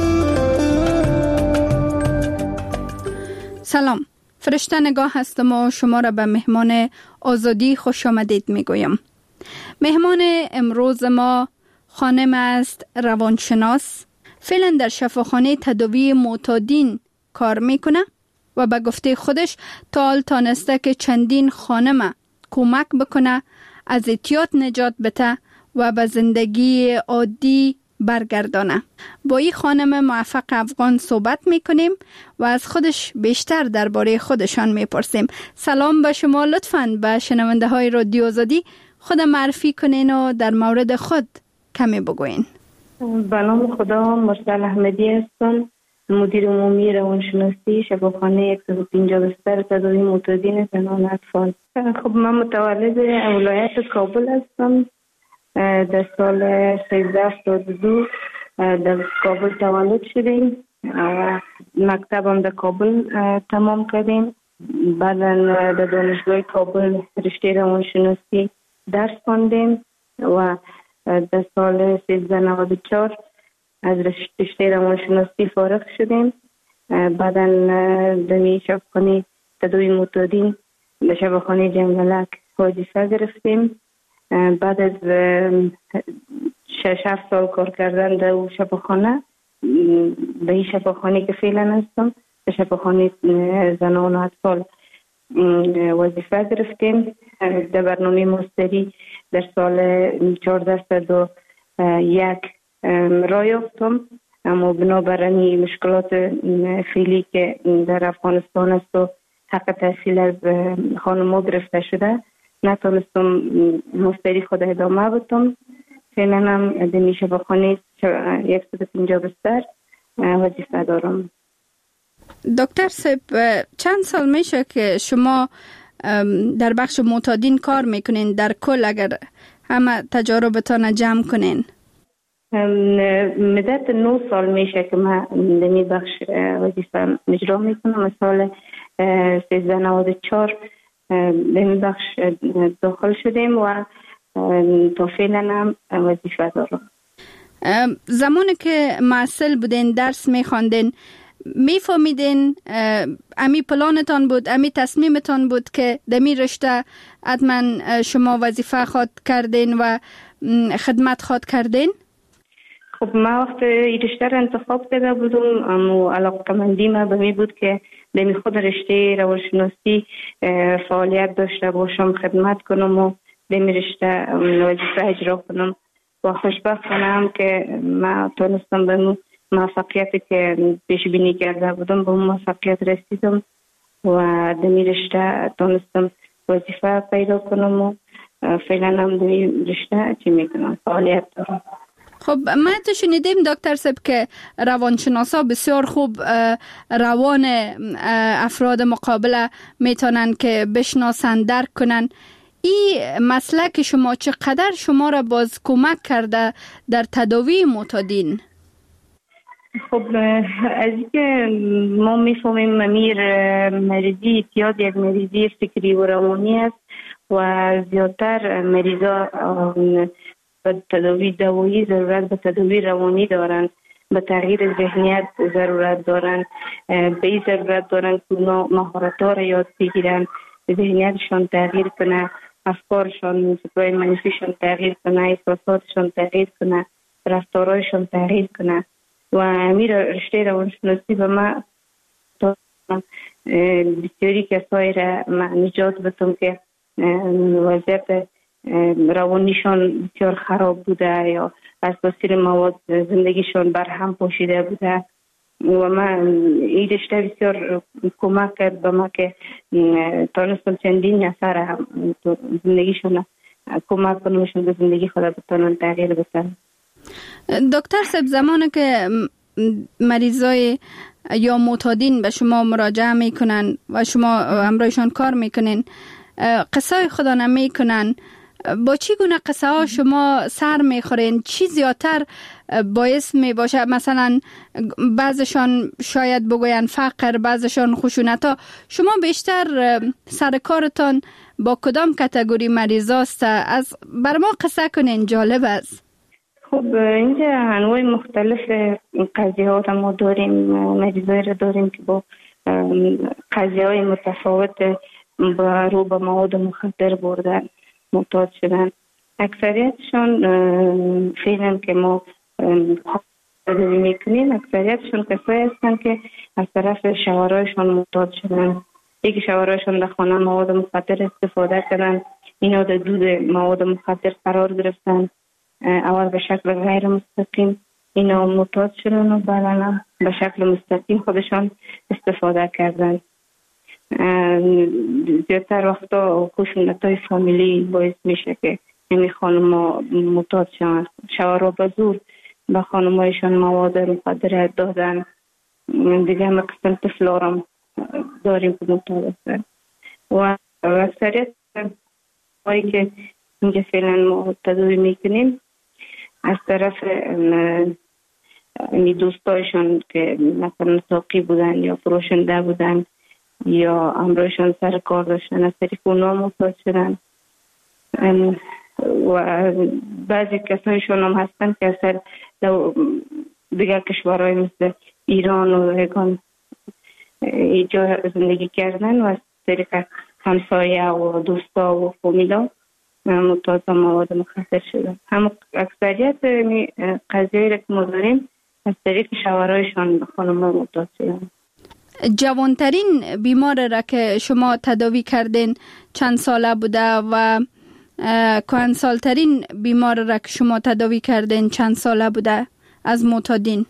S6: سلام، فرشته نگاه هستم و شما را به مهمان آزادی خوش آمدید میگویم. مهمان امروز ما خانم است روانشناس، فعلا در شفاخانه تداوی معتادین کار میکنه و به گفته خودش تا حال تانسته که چندین خانم کمک بکنه از اعتیاد نجات بده و به زندگی عادی برگردانه. با این خانم موفق افغان صحبت میکنیم و از خودش بیشتر درباره خودشان میپرسیم. سلام به شما، لطفاً به شنونده های رادیو آزادی خود معرفی کنین و در مورد خود کمی بگوین.
S7: به نام خدا، مرسل احمدی هستم، مدیر عمومی روانشناسی شفاخانه 150 بستر تداوی معتادین زنان اطفال. خب من متولد ولایت کابل هستم. در سال 1372 در کابل تولد شدیم و مکتبم در کابل تمام کردیم. بعدا در دانشگاه کابل رشته روانشناسی درس خواندیم و در سال 1394 از رشته روانشناسی فارغ شدیم. بعدا در شفاخانه تداوی معتادین در شفاخانه جنگلک وظیفه گرفتیم. بعد از 6-7 سال کار کردن در شفاخانه به این شفاخانه که فعلا هستم، به شفاخانه زنان و اطفال وظیفه گرفتیم. در برنامه مستری در سال 1401 راه یافتم، اما بنابراین مشکلات فعلی که در افغانستان است و حق تحصیل از خانم‌ها گرفته شده نتونستم مستری خود ادامه بدم. فعلا هم در شفاخانه 150 بستر وظیفه دارم.
S6: دکتر صاحب، چند سال میشه که شما در بخش معتادین کار میکنین؟ در کل اگر همه تجاربتان جمع کنین.
S7: مدت 9 سال میشه که من در این بخش وظیفه اجرا میکنم. سال 1394 در این بخش داخل شدیم و تا فعلا هم وظیفه دارم.
S6: زمانی که معسل بودین، درس میخواندین، میفهمیدین امی پلانتان بود، امی تصمیمتان بود که دمی رشته حتما شما وظیفه خواد کردین و خدمت خواد کردین؟
S7: خب من وقت این رشته را انتخاب کرده بودم، اما علاقه‌مندی من به می بود که دمی خود رشته روانشناسی فعالیت داشته باشم، خدمت کنم و دمی رشته وظیفه اجرا کنم. و خوشبختانم که من تونستم به موفقیتی که پیش بینی کرده بودم به موفقیت رسیدم و دمی رشته تونستم وظیفه پیدا کنم و فعلا هم دمی رشته چی میکنم، فعالیت دارم.
S6: خب ما تو شنیدیم دکتر صاحب که روانشناسا بسیار خوب روان افراد مقابله میتونن که بشناسن، درک کنن. این مسلک شما چقدر شما را باز کمک کرده در تداوی معتادین؟
S7: خب از اینکه ما میفهمیم مریضی اعتیاد یک مریضی فکری و روانی است و زیادتر مریضا به تداوی دوایی ضرورت به تداوی روانی دارند، به تغییر ذهنیت ضرورت دارند، به این ضرورت دارند که مهارت‌ها را یاد بگیرن، ذهنیتشان تغییر کنه، افکارشان، فکرهای منفیشان تغییر کنه، احساساتشان تغییر کنه، رفتارهایشان تغییر کنه. و امیر رشته روانشناسی به من بسیاری کسایی را نجات بدم که وضعیت روانیشان بسیار خراب بوده یا از تاثیر مواد زندگیشان برهم پاشیده بوده و من این رشته بسیار کمک کرد به ما که تانستم چندین نفر هم زندگیشون کمک کنمشون به زندگی خود بتانن تغییر بدن.
S6: دکتر صاحب، زمانی که مریضای یا معتادین به شما مراجعه میکنن و شما همراهشان کار میکنین، قصه خدا نمیکنن، با چی گونه قصه ها شما سر میخورین؟ چی زیادتر باعث می باشه؟ مثلا بعضشان شاید بگوین فقر، بعضشان خشونت ها. شما بیشتر سر کارتان با کدام کاتگوری مریضاست؟ از بر ما قصه کنین، جالب است.
S7: خب اینجا انواع مختلف قضیه ها ما داریم، مریضایی را داریم که با قضیه های متفاوت رو به مواد مخدر بردن معتاد شدن. اکثریتشان فعلا که ما تداوی میکنیم اکثریتشان کسایی هستند که از طرف شوهرایشان معتاد شدن. یکی شوهرایشان در خانه مواد مخدر استفاده کردن، اینا در دود مواد مخدر قرار گرفتن، اول به شکل غیر مستقیم اینا معتاد شدن و بعدا به شکل مستقیم خودشان استفاده کردن. زیادتر وقتا خشونت‌های فامیلی باعث میشه که این خانم‌ها معتاد شدن. شوهرها به زور به خانم‌هایشان مواد مخدر دادن. دیگه هم قسم طفلا را داریم که معتاد هستن و اکثریت هایی که اینجا فعلا ما تداوی میکنیم از طرف دوستایشان که مثلا ساقی بودن یا فروشنده بودن یا همراهشان سر کار داشتن، از طریق اونا معتاد شدن. و بعضی کسایشون هم هستن که اصلا دیگر کشورهای مثل ایران و هگان اینجا زندگی کردن و از طریق همسایه و دوستا و فامیلا معتاد مواد مخدر شدن. هم اکثریت قضیه‌ای را که ما داریم از طریق شوهرایشان خانم‌ها معتاد شدن.
S6: جوانترین بیمار را که شما تداوی کردین چند ساله بوده و کهنسالترین بیمار را که شما تداوی کردین چند ساله بوده از معتادین؟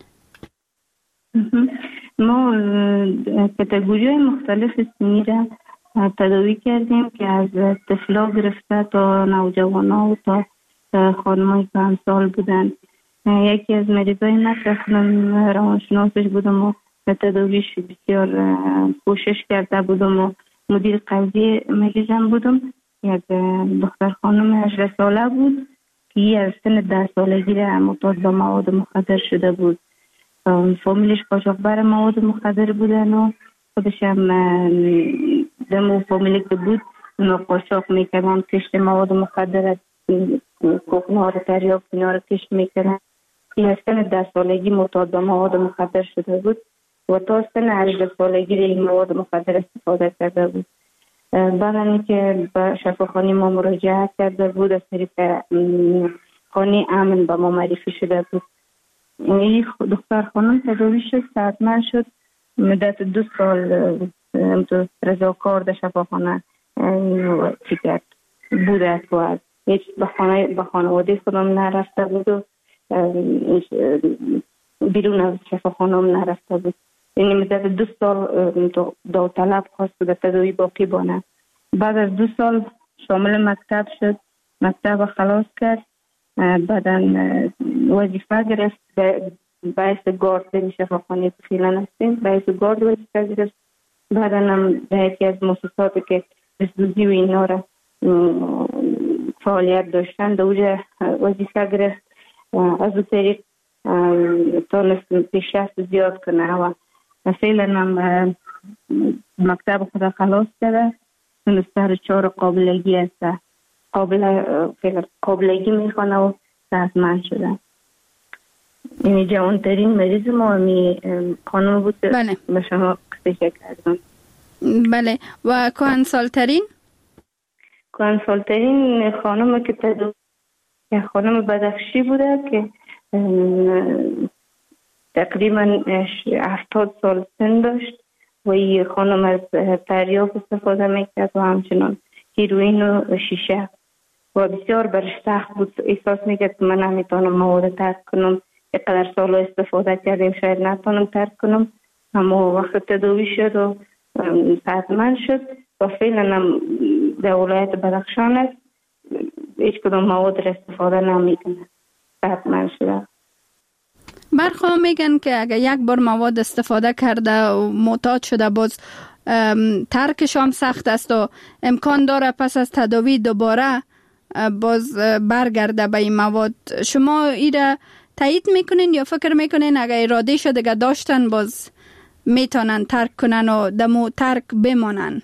S7: ما کاتگوری‌های مختلف سنی را تداوی کردیم که از طفلا گرفته تا نوجوانا و تا خانم‌های کهنسال بودن. یکی از مریضای من که روانشناسش بودم و تداویش بسیار کوشش کرده بودم و مدیر قضیه مریضم بودم. یک دختر خانم 18 ساله بود که از سن 10 سالگی را معتاد به مواد مخدر شده بود. فامیلش قاچاقبر مواد مخدر بودن و خودش هم دمو فامیلی که بود اونا قاچاق میکردن، کشت مواد مخدر کوکنار تریاک اینا رو کشت میکردن. این از سن 10 سالگی معتاد به مواد مخدر شده بود و تا سن 18 سالگی این مواد مخدر استفاده کرده بود. بعد که به شفاخانه ما مراجعه کرده بود از طریق خانه امن به ما معرفی شده بود. این دختر خانم تداوی شد، صحتمند شد، مدت 2 سال رضاکار در شفاخانه چی کرد بوده و هیچ به خانواده خودم نرفته بود و بیرون از شفاخانه هم نرفته بود. یعنی مدت 2 سال داوطلب خواست در تداوی باقی بانه. بعد از 2 سال شامل مکتب شد، مکتب خلاص کرد، بعدا وظیفه گرفت باعث گارد در شفاخانه فعلا هستیم، باعث گارد وظیفه گرفت. بعدا هم در یکی از مؤسساتی که دستدوزی و اینا را فعالیت داشتن در اونجا وظیفه گرفت. از اون طریق تونست پیشرفت زیاد کنه و فعلا هم مکتب خود خلاص کرده، تونسته 4 قابلگی هست، قابلگی میخوانه و صحتمند شده. این جوانترین مریض ما همی خانم بود که
S6: بله.
S7: به شما قصه کردم.
S6: بله. و کهنسالترین خانم که خانم بدخشی بوده که تقریبا 70 سال سن داشت و این خانم از تریاک استفاده میکرد و همچنان هیروئین و شیشه و بسیار برش سخت بود. احساس میکرد که من نمیتونم مواد ترک کنم، اینقدر سال استفاده کردیم شاید نتونم ترک کنم. اما وقت تداوی شد و صحتمند شد و فعلا هم در ولایت بدخشان است، هیچ کدام مواد را استفاده نمیکنه، صحتمند شده. برخواه میگن که اگر یک بار مواد استفاده کرده و معتاد شده باز ترکش هم سخت است و امکان داره پس از تداوی دوباره باز برگرده به این مواد. شما ایره تایید میکنین یا فکر میکنین اگر اراده شده که داشتن باز میتونن ترک کنن و دمو ترک بمانن؟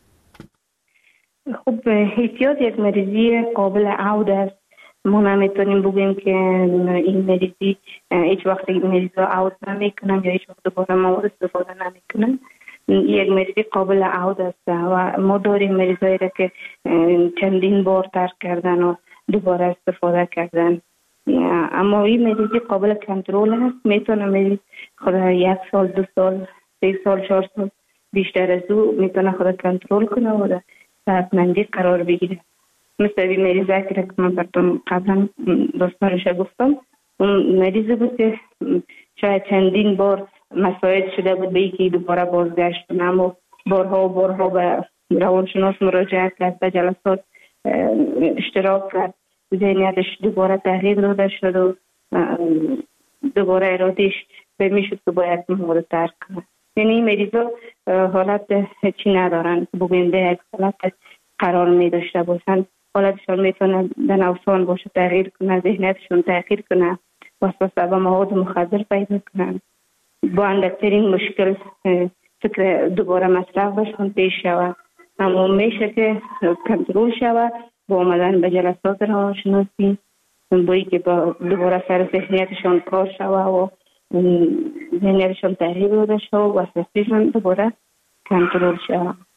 S7: خب احتیاط یک مریضی قابل عود است. ما نمیتونیم بگوییم که این مریضی هیچ وقت این مریض را عود نمیکنن یا هیچ وقت دوباره مواد استفاده نمیکنن. یک مریضی قابل عود است و ما داریم مریضایی را که چندین بار ترک کردن و دوباره استفاده کردن. اما این مریضی قابل کنترل است. میتونه مریض خود 1 سال 2 سال 3 سال 4 سال بیشتر از او میتونه خود کنترل کنه و در صحتمندی قرار بگیره. مثل این مریضه که من براتون قبلا داستانش گفتم، اون مریض بود که شاید چندین بار مساعد شده بود به یکی دوباره بازگشت کنه، اما بارها به روانشناس مراجعه کرد، به جلسات اشتراک کرد، ذهنیتش دوباره تغییر داده شد و دوباره ارادهش به میشد که باید مواد ترک کنه. یعنی این مریضا حالت چی ندارن که بگویم به یک حالت قرار می داشته باشن. حالتشان میتونه در نوسان باشه، تغییر کنه، ذهنیتشون تغییر کنه، وسوسه به مواد مخدر پیدا کنن. با اندکترین مشکل فکر دوباره مصرف بشون پیش شود. اما میشه که کنترل شود با آمدن به جلسات روانشناسی، بایی که با دوباره سر ذهنیتشان کار شود و ذهنیتشان تغییر داده شود و وسوسهشان دوباره کنترل شود.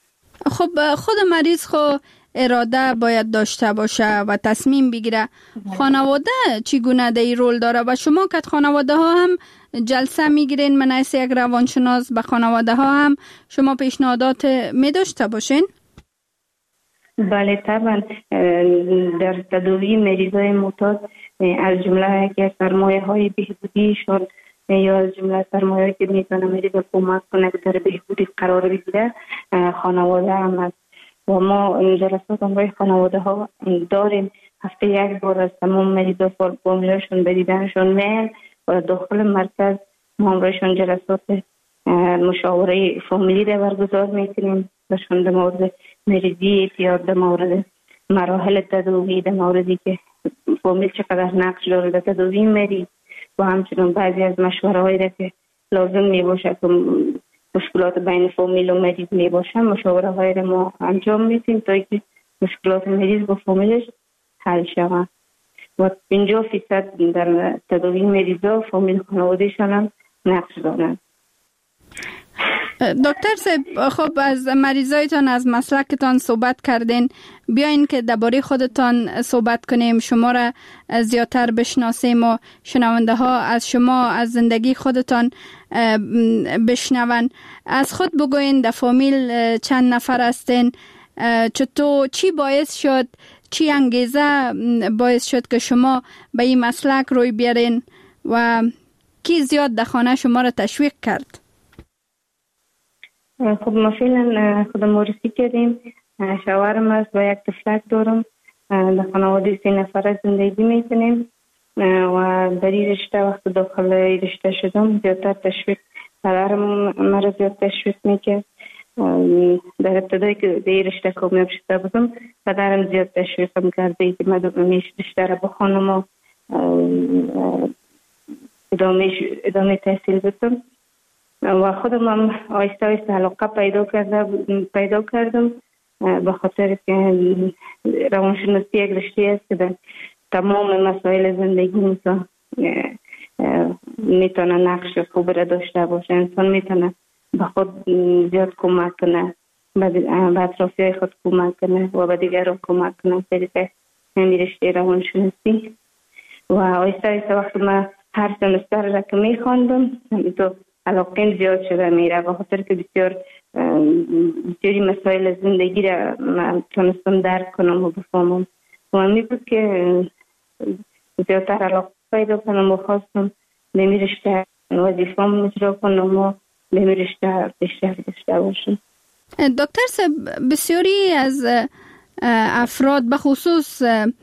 S6: خب خود مریض اراده باید داشته باشه و تصمیم بگیره. خانواده چگونه در این رول داره و شما که خانواده ها هم جلسه میگیرین من از یک روانشناس به خانواده ها هم شما پیشنهادات می داشته باشین؟
S7: بله طبعا در تداوی مریضای معتاد از جمله که سرمایه های بهبودیشان یا از جمله سرمایه که میتونه مریض کمک کنه که در بهبودی قرار بگیره خانواده هم است و ما جلسات امروی خانواده ها داریم. هفته یک بار از تمام مریضا فامیلاشون به دیدنشون میل و داخل مرکز ما امرویشون جلسات مشاوره فامیلی را برگزار میکنیم بهشون در مورد مریضی اعتیاد، در مورد مراحل تداوی، در موردی که فامیل چقدر نقش داره در تداوی مریض و همچنین بعضی از مشوره هایی را که لازم می باشه که مشکلات بین فامیل و مریض می باشه مشاوره هایی را ما انجام میدیم تا اینکه مشکلات مریض با فامیلش حل شود و 50% در تداوی مریضا فامیل خانوادهشان هم نقش دارند.
S6: دکتر صاحب خب از مریضایتان از مسلکتان صحبت کردین، بیاین که درباره خودتان صحبت کنیم، شما را زیادتر بشناسیم و شنونده ها از شما از زندگی خودتان بشنون. از خود بگوین در فامیل چند نفر هستین؟ چطور چی باعث شد، چی انگیزه باعث شد که شما به این مسلک روی بیارین و کی زیاد در خانه شما را تشویق کرد؟
S7: خب ما فعلا خودم معرفی کردیم. شوهرم است و یک طفلک دارم. در خانواده 3 نفره زندگی میکنیم و در این رشته وقت داخل این رشته شدم زیادتر تشویق پدرم مرا زیاد تشویق میکرد. در ابتدایی که در این رشته کامیاب شده بودم پدرم زیاد تشویقم کرده که من رشته را بخوانم و ادامه تحصیل بدم و خودم هم آیسته آیسته علاقه پیدا کردم به خاطر که روانشناسی یک رشته است که در تمام مسائل زندگی میتونه نقش خوب را داشته باشه. انسان میتونه به خود زیاد کمک کنه، به اطرافیای خود کمک کنه و به دیگران کمک کنه. طریقه همین رشته روانشناسی و آیسته آیسته وقتی من هر سمستر را که میخواندم تو علاقه زیاد شده میره و خاطر که بسیاری مسائل زندگی را من تونستم درک کنم و بفهمم و من بود که زیادتر علاقه پیدا کنم و خواستم به می رشته وظیفه‌ام اجرا کنم و به می رشته پیشرفت داشته باشم.
S6: دکتر صاحب بسیاری از افراد به خصوص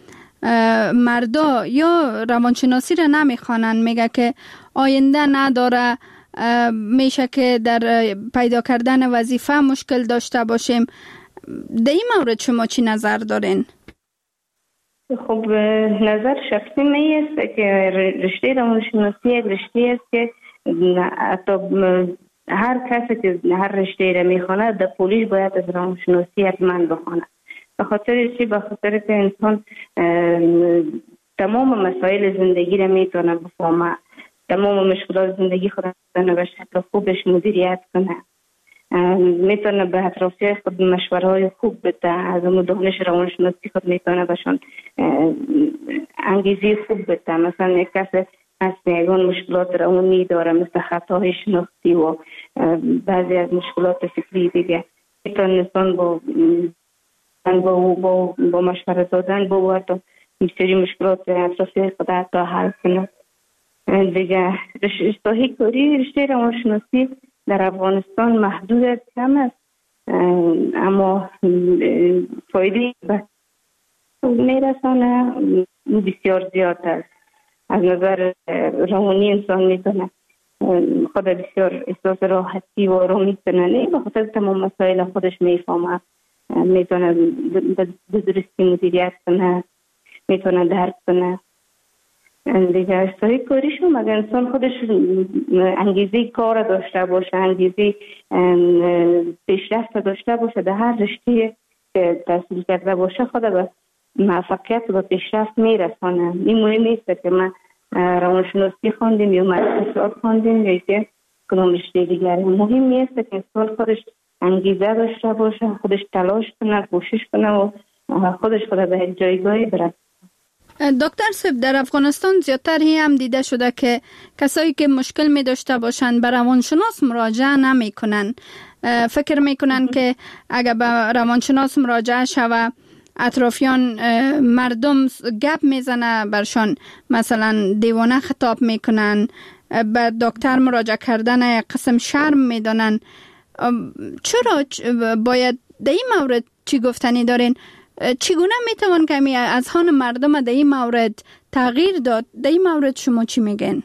S6: مردا یا روانشناسی را نمیخوانند، میگه که آینده نداره، میشه که در پیدا کردن وظیفه مشکل داشته باشیم. در این مورد شما چی نظر دارین؟
S7: خب نظر شخصی می است که رشته روانشناسی یک رشته است که حتی هر کسی که هر رشته را میخواند در پولیش باید از روانشناسی حتما بخواند. به خاطر چی؟ به خاطر که انسان تمام مسائل زندگی را میتونه بفهمه، تمام مشکلات زندگی خود را به شکل خوبش مدیریت کنه، میتونه به اطرافیای خود مشوره های خوب بده، از اون دانش روانشناسی خود میتونه بهشون انگیزه خوب بده. مثلا یک کس از یگان مشکلات روانی داره مثل خطاهای شناختی و بعضی از مشکلات فکری دیگه، میتونه انسان با مشوره دادن با حتی بسیاری مشکلات اطرافیای خود حتی حل کنه. دیگه رشته روانشناسی در افغانستان محدود است، کم است، اما فایده به میرسانه بسیار زیاد است. از نظر روانی انسان میتونه خود بسیار احساس راحتی و آرامی کنه، به خاطر تمام مسائل خودش میفهمه، میتونه به درستی مدیریت کنه، میتونه درک کنه. دیگه سعی کاریشون مگه انسان خودش انگیزه کار داشته باشه، انگیزه پیشرفت داشته باشه، در هر رشته که تحصیل کرده باشه خود به موفقیت و پیشرفت میرسانه. این مهم نیست که من روانشناسی خواندیم یا اقتصاد خواندیم یا که کدام رشته دیگری. مهم نیست که انسان خودش انگیزه داشته باشه، خودش تلاش کنه، کوشش کنه و خودش به یک جایگاهی برسه.
S6: دکتر صاحب، در افغانستان زیادتر هم دیده شده که کسایی که مشکل می داشته باشند به روانشناس مراجعه نمی کنن. فکر می کنن که اگر به روانشناس مراجعه شود اطرافیان مردم گپ میزنه برشان، مثلا دیوانه خطاب میکنن، به دکتر مراجعه کردن یک قسم شرم میدانن. چرا باید در این مورد چی گفتنی دارین؟ چگونه میتوان کمی اذهان مردم در این مورد تغییر داد؟ در این مورد شما چی میگن؟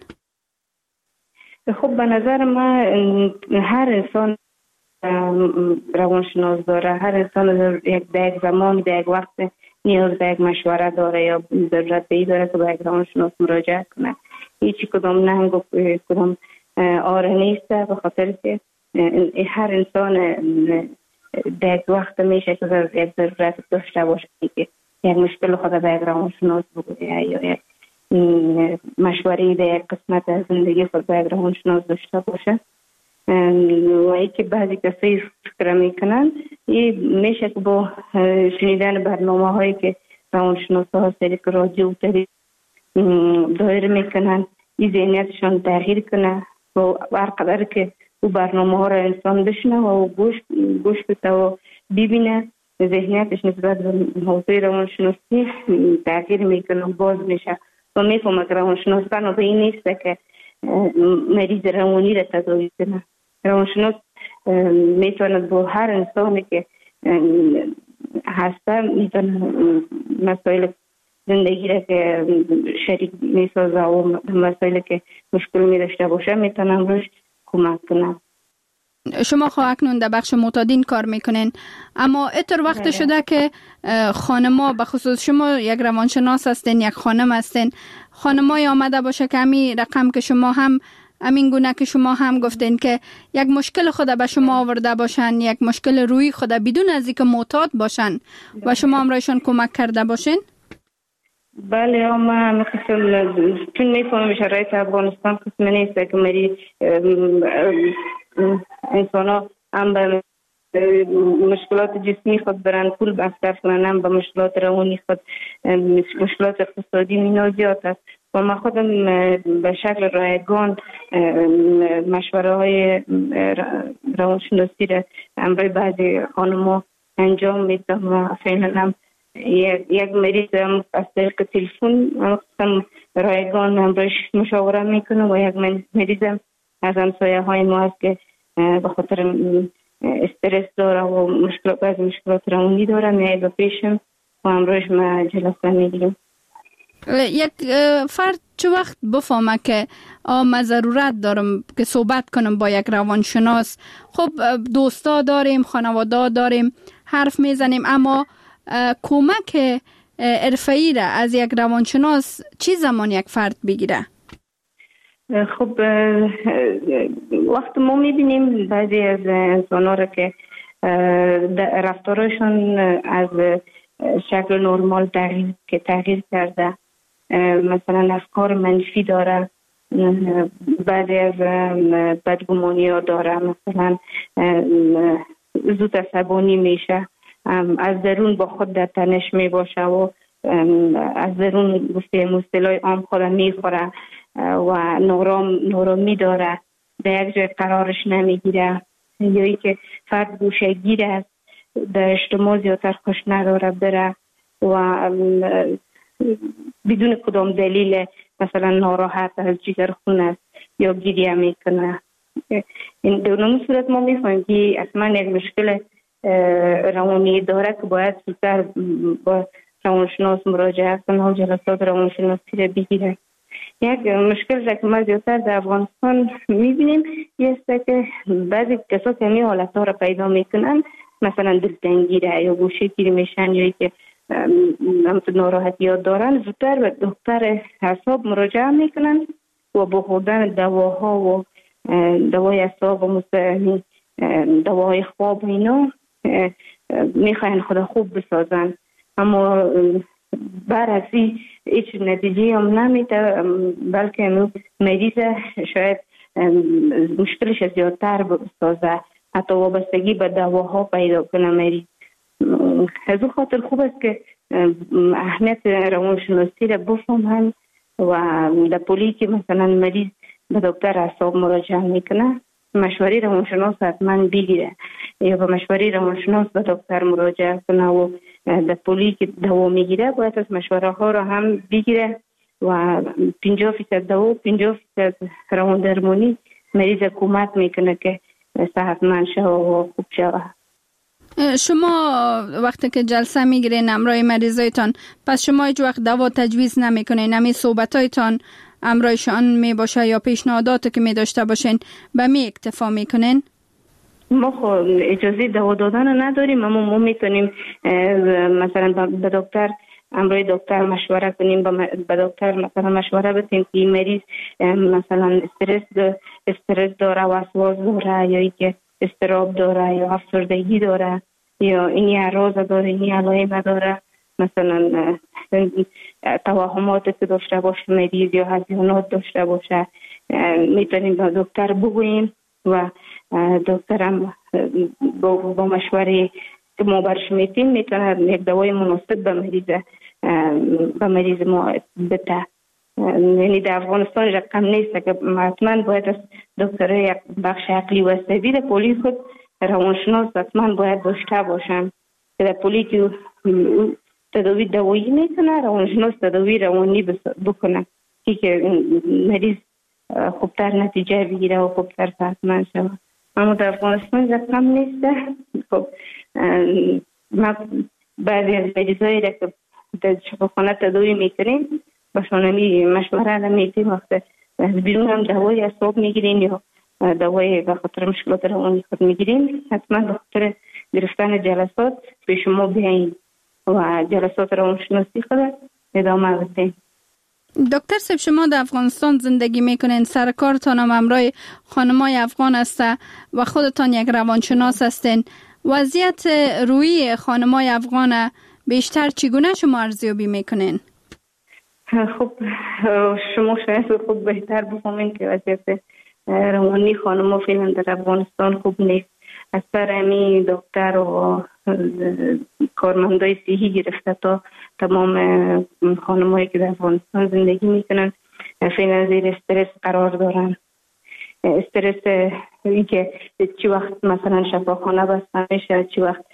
S7: خب به نظر من هر انسان روانشناس داره، هر انسان در یک زمان، در یک وقت نیاز به یک مشوره داره یا ضرورت به این داره که به یک روانشناس مراجعه کنه. هیچی کدام ننگ و کدام آره نیست، به خاطر که هر انسان در یک وقت میشه که یک ضرورت داشته باشه که یک مشکل خود به یک روانشناس بگویه یا یک مشوره در یک قسمت از زندگی خود به یک روانشناس داشته باشه. و ای که بعضی کسی فکر میکنن میشه که با شنیدن برنامه هایی که روانشناس ها سری که رادیو تری دایر میکنن این ذهنیتشان تغییر کنه و هر قدر که او برنامه ها را انسان بشنه و گوش بده و ببینه ذهنیتش نسبت به موضوع روانشناسی تغییر میکنه و باز میشه و میفهمه که روانشناس به این نیست که مریض روانی را تداوی کنه. روانشناس میتواند با هر انسانی که هسته میتواند مسائل زندگی را که شریک میسازه و مسائل که مشکل میداشته باشه میتواند روش کمک کنه.
S6: شما اکنون در بخش معتادین کار میکنین، اما اتر وقت شده که خانما، به خصوص شما یک روانشناس هستین، یک خانم هستین، خانمای آمده باشه که همین رقم که شما هم همین گونه که شما هم گفتین که یک مشکل خود به شما آورده باشن، یک مشکل روی خود بدون از اینکه معتاد باشن و شما همراهشان کمک کرده باشین؟
S7: بله، ما مثلا چون میفهمم شرایط افغانستان قسم نیست که مری انسان ها هم به مشکلات جسمی خود برن پول مصرف کنن، هم به مشکلات روانی خود، مشکلات اقتصادی مینا زیاد است و ما خودم به شکل رایگان مشوره های روانشناسی را همراه بعضی خانم‌ها انجام میدم و فعلا هم یک مریض از طریق تلفن هم رایگان همراهش مشاوره میکنم و یک مریض از همسایه های ما هست که به خاطر استرس داره و بعضی مشکلات روانی داره میای به پیشم و همراهش ما جلسه میگیریم.
S6: یک فرد چه وقت بفهمه که من ضرورت دارم که صحبت کنم با یک روانشناس؟ خب دوستا داریم، خانواده داریم، حرف میزنیم، اما کمک حرفه‌ای را از یک روانشناس چی زمان یک فرد بگیره؟
S7: خب وقت ما میبینیم بعضی از انسان ها را که رفتارشون از شکل نرمال تغییر کرده، مثلا افکار منفی داره، بعضی از بدگمانی ها داره، مثلا زود عصبانی میشه، از درون با خود در تنش می باشه و از درون گفته مصطلح عام خود میخوره و نورامی داره، در یک جای قرارش نمیگیره، یا ای که فرد گوشه گیر است، در اجتماع زیادتر خوش نداره بره و بدون کدام دلیل مثلا ناراحت از جگر خون است یا گریه میکنه. این در صورت ما میفهمیم که اصلا یک مشکل روانی داره که باید زودتر با روانشناس مراجعه کنه و جلسات روانشناسی را بگیره. یک مشکل را که ما زیادتر در افغانستان میبینیم است که بعضی کسا که همین حالت ها را پیدا میکنن، مثلا دلتنگی را یا گوشه گیری میشن یا که ناراحتی ها دارن، زودتر به دکتر اعصاب مراجعه میکنن و با خوردن دواها و دوای اعصاب و دواهای خواب و اینا میخواین خود خوب بسازن، اما برعکسی هیچ نتیجه هم نمیده، بلکه مریض شاید مشکلش زیادتر بسازه حتی وابستگی به دواها پیدا کنه مریض. از اون خاطر خوب است که اهمیت روانشناسی را بفهمن و در پولی که مثلا مریض به دکتر اعصاب مراجعه میکنه مشوره روانشناس حتما بگیره یا به مشوره روانشناس به دکتر مراجعه کنه و در پولی که دوا میگیره باید از مشوره ها را هم بگیره و 50% دوا 50% روان درمانی مریض کمک میکنه که صحتمند شود و خوب شود.
S6: شما وقتی که جلسه میگیرین همراه مریضایتان پس شما هیچ وقت دوا تجویز نمیکنین؟ همین صحبتایتان همراهشان میباشه یا پیشنهاداتی که میداشته باشین به می اکتفا میکنین؟
S7: ما خب اجازه دوا دادن نداریم، اما ما میتونیم مثلا به دکتر همراه دکتر مشوره کنیم، به دکتر مثلا مشوره بدیم که این مریض مثلا استرس داره، وسواس داره یا اینکه اضطراب داره یا افسردگی داره یا این اعراض داره، این علائم داره، مثلا توهماتی که داشته باشه مریض یا هزیانات داشته باشه میتونیم به دکتر بگوییم و دکتر هم با مشوره که ما برش میتیم میتونه یک دوای مناسب به مریض ما بده. یعنی در افغانستان رقم نیست که حتما باید از دکتر یک بخش عقلی و عصبی در پلیس خود روانشناس حتما باید داشته باشن که در پلیس که تداوی دوایی میکنه روانشناس تداوی روانی بکنه که مریض خوبتر نتیجه بگیره و خوبتر صحتمند شود. اما در افغانستان رقم نیست. خب ما بعضی از مریضایی را که در شفاخانه تداوی میکنیم باشون مشوره نمیتیم، وقت بیرون هم دوای اعصاب میگیریم یا دوای به خاطر مشکلات روانی خود میگیریم حتما به خاطر گرفتن جلسات به شما بیاییم و جلسات روانشناسی خود ادامه بدیم.
S6: دکتر صاحب شما در افغانستان زندگی میکنین، سر کارتان هم همراه خانمای افغان هسته و خودتان یک روانشناس هستین. وضعیت روحی خانمای افغان بیشتر چگونه شما ارزیابی میکنین؟
S7: خب شما شاید خوب بهتر بفهمین که وضعیت روانی خانم‌ها فعلا در افغانستان خوب نیست. از سر امی دکتر و کارمندای صحی گرفته تا تمام خانم‌هایی که در افغانستان زندگی میکنن فعلا زیر استرس قرار دارن. استرس این که چی وقت مثلا شفاخانه بسته میشه، چی وقت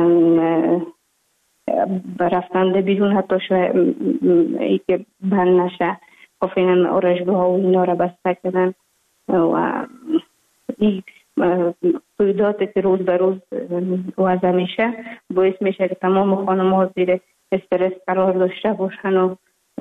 S7: رفتن بیرون حتی شاید ای که بند نشه فعلا آرایشگاه ها و اینا را بسته کردن و این تولیداتی که روز به روز وضع میشه باعث میشه که تمام خانم ها زیر استرس قرار داشته باشن و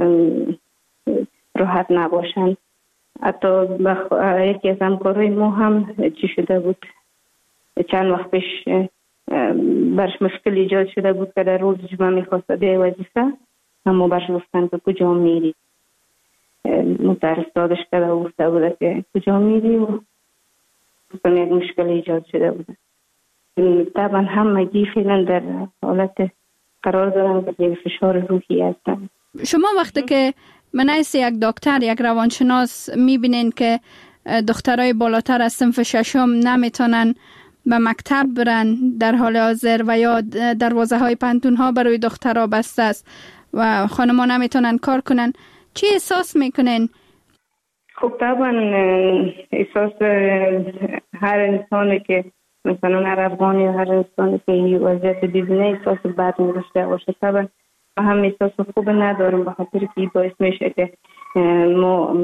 S7: راحت نباشن. حتی یکی از همکارای ما هم چی شده بود چند وقت پیش برش مشکل ایجاد شده بود که در روز جمعه میخواسته به وظیفه اما برش گفتن که کجا میری، مترسادش کرده و گفته بوده که کجا میری و یک مشکل ایجاد شده بوده. طبعا همگی فعلا در حالت قرار دارن که یک فشار روحی هستن.
S6: شما وقتی که منعیس یک دکتر یک روانشناس میبینین که دخترای بالاتر از صنف ششم نمیتونن به مکتب برن در حال حاضر و یا دروازه های پانتون ها برای دخترها بسته است و خانمان نمیتونن کار کنن، چی احساس میکنین؟
S7: خب طبعا احساس هر انسانی که مثلا هر افغانی هر انسانی که این وضعیت ببینه احساس بد می‌داشته باشه. طبعا ما هم احساس خوب نداریم به خاطر که باعث میشه که ما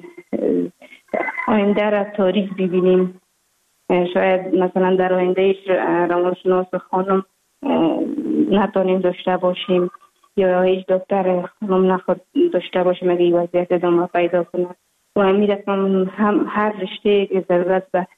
S7: آینده را تاریک ببینیم. شاید مثلا در آینده روانشناس خانم نتونیم داشته باشیم یا هیچ دکتر خانم نخواد داشته باشیم اگه این وضعیت ادامه پیدا کنه و همین رقم هم هر رشته که ضرورت به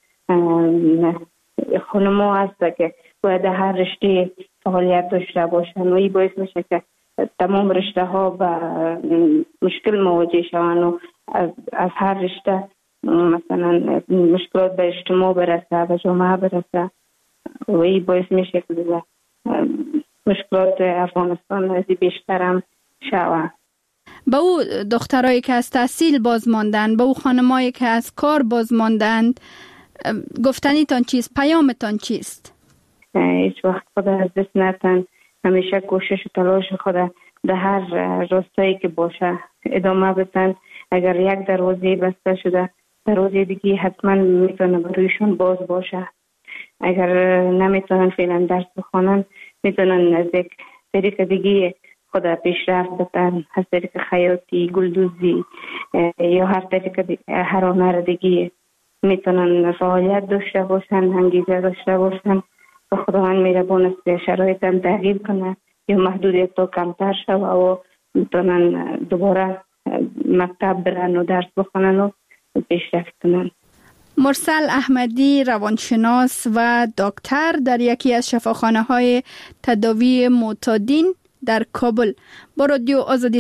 S7: خانم ها هست که باید هر رشته فعالیت داشته باشن و این باعث میشه که تمام رشته ها به مشکل مواجه شوند و از هر رشته مثلا مشکلات به اجتماع برسه به جامعه برسه و این باعث میشه که مشکلات افغانستان از بیشتر هم شود.
S6: به او دخترایی که از تحصیل باز ماندند، به او خانمایی که از کار باز ماندند، گفتنیتان چیست؟ پیامتان چیست؟
S7: هیچ وقت خود از دست نتن، همیشه کوشش و تلاش خود در هر راستایی که باشه ادامه بدن. اگر یک دروازه بسته شده دروازه دیگه حتما میتونه برویشون باز باشه. اگر نمیتونن فعلا درس بخونن میتونن از یک طریق دیگه خود پیشرفت بدن، از طریق خیاطی، گلدوزی یا هر طریق هر هنر دیگه میتونن فعالیت داشته باشن، انگیزه داشته باشن و خداوند مهربان است شرایط هم تغییر کنه یا محدودیت تا کمتر شوه و میتونن دوباره مکتب برن و درس بخونن و پیشرفت کنن.
S6: مرسل احمدی، روانشناس و دکتر در یکی از شفاخانه‌های تداوی معتادین در کابل با رادیو آزادی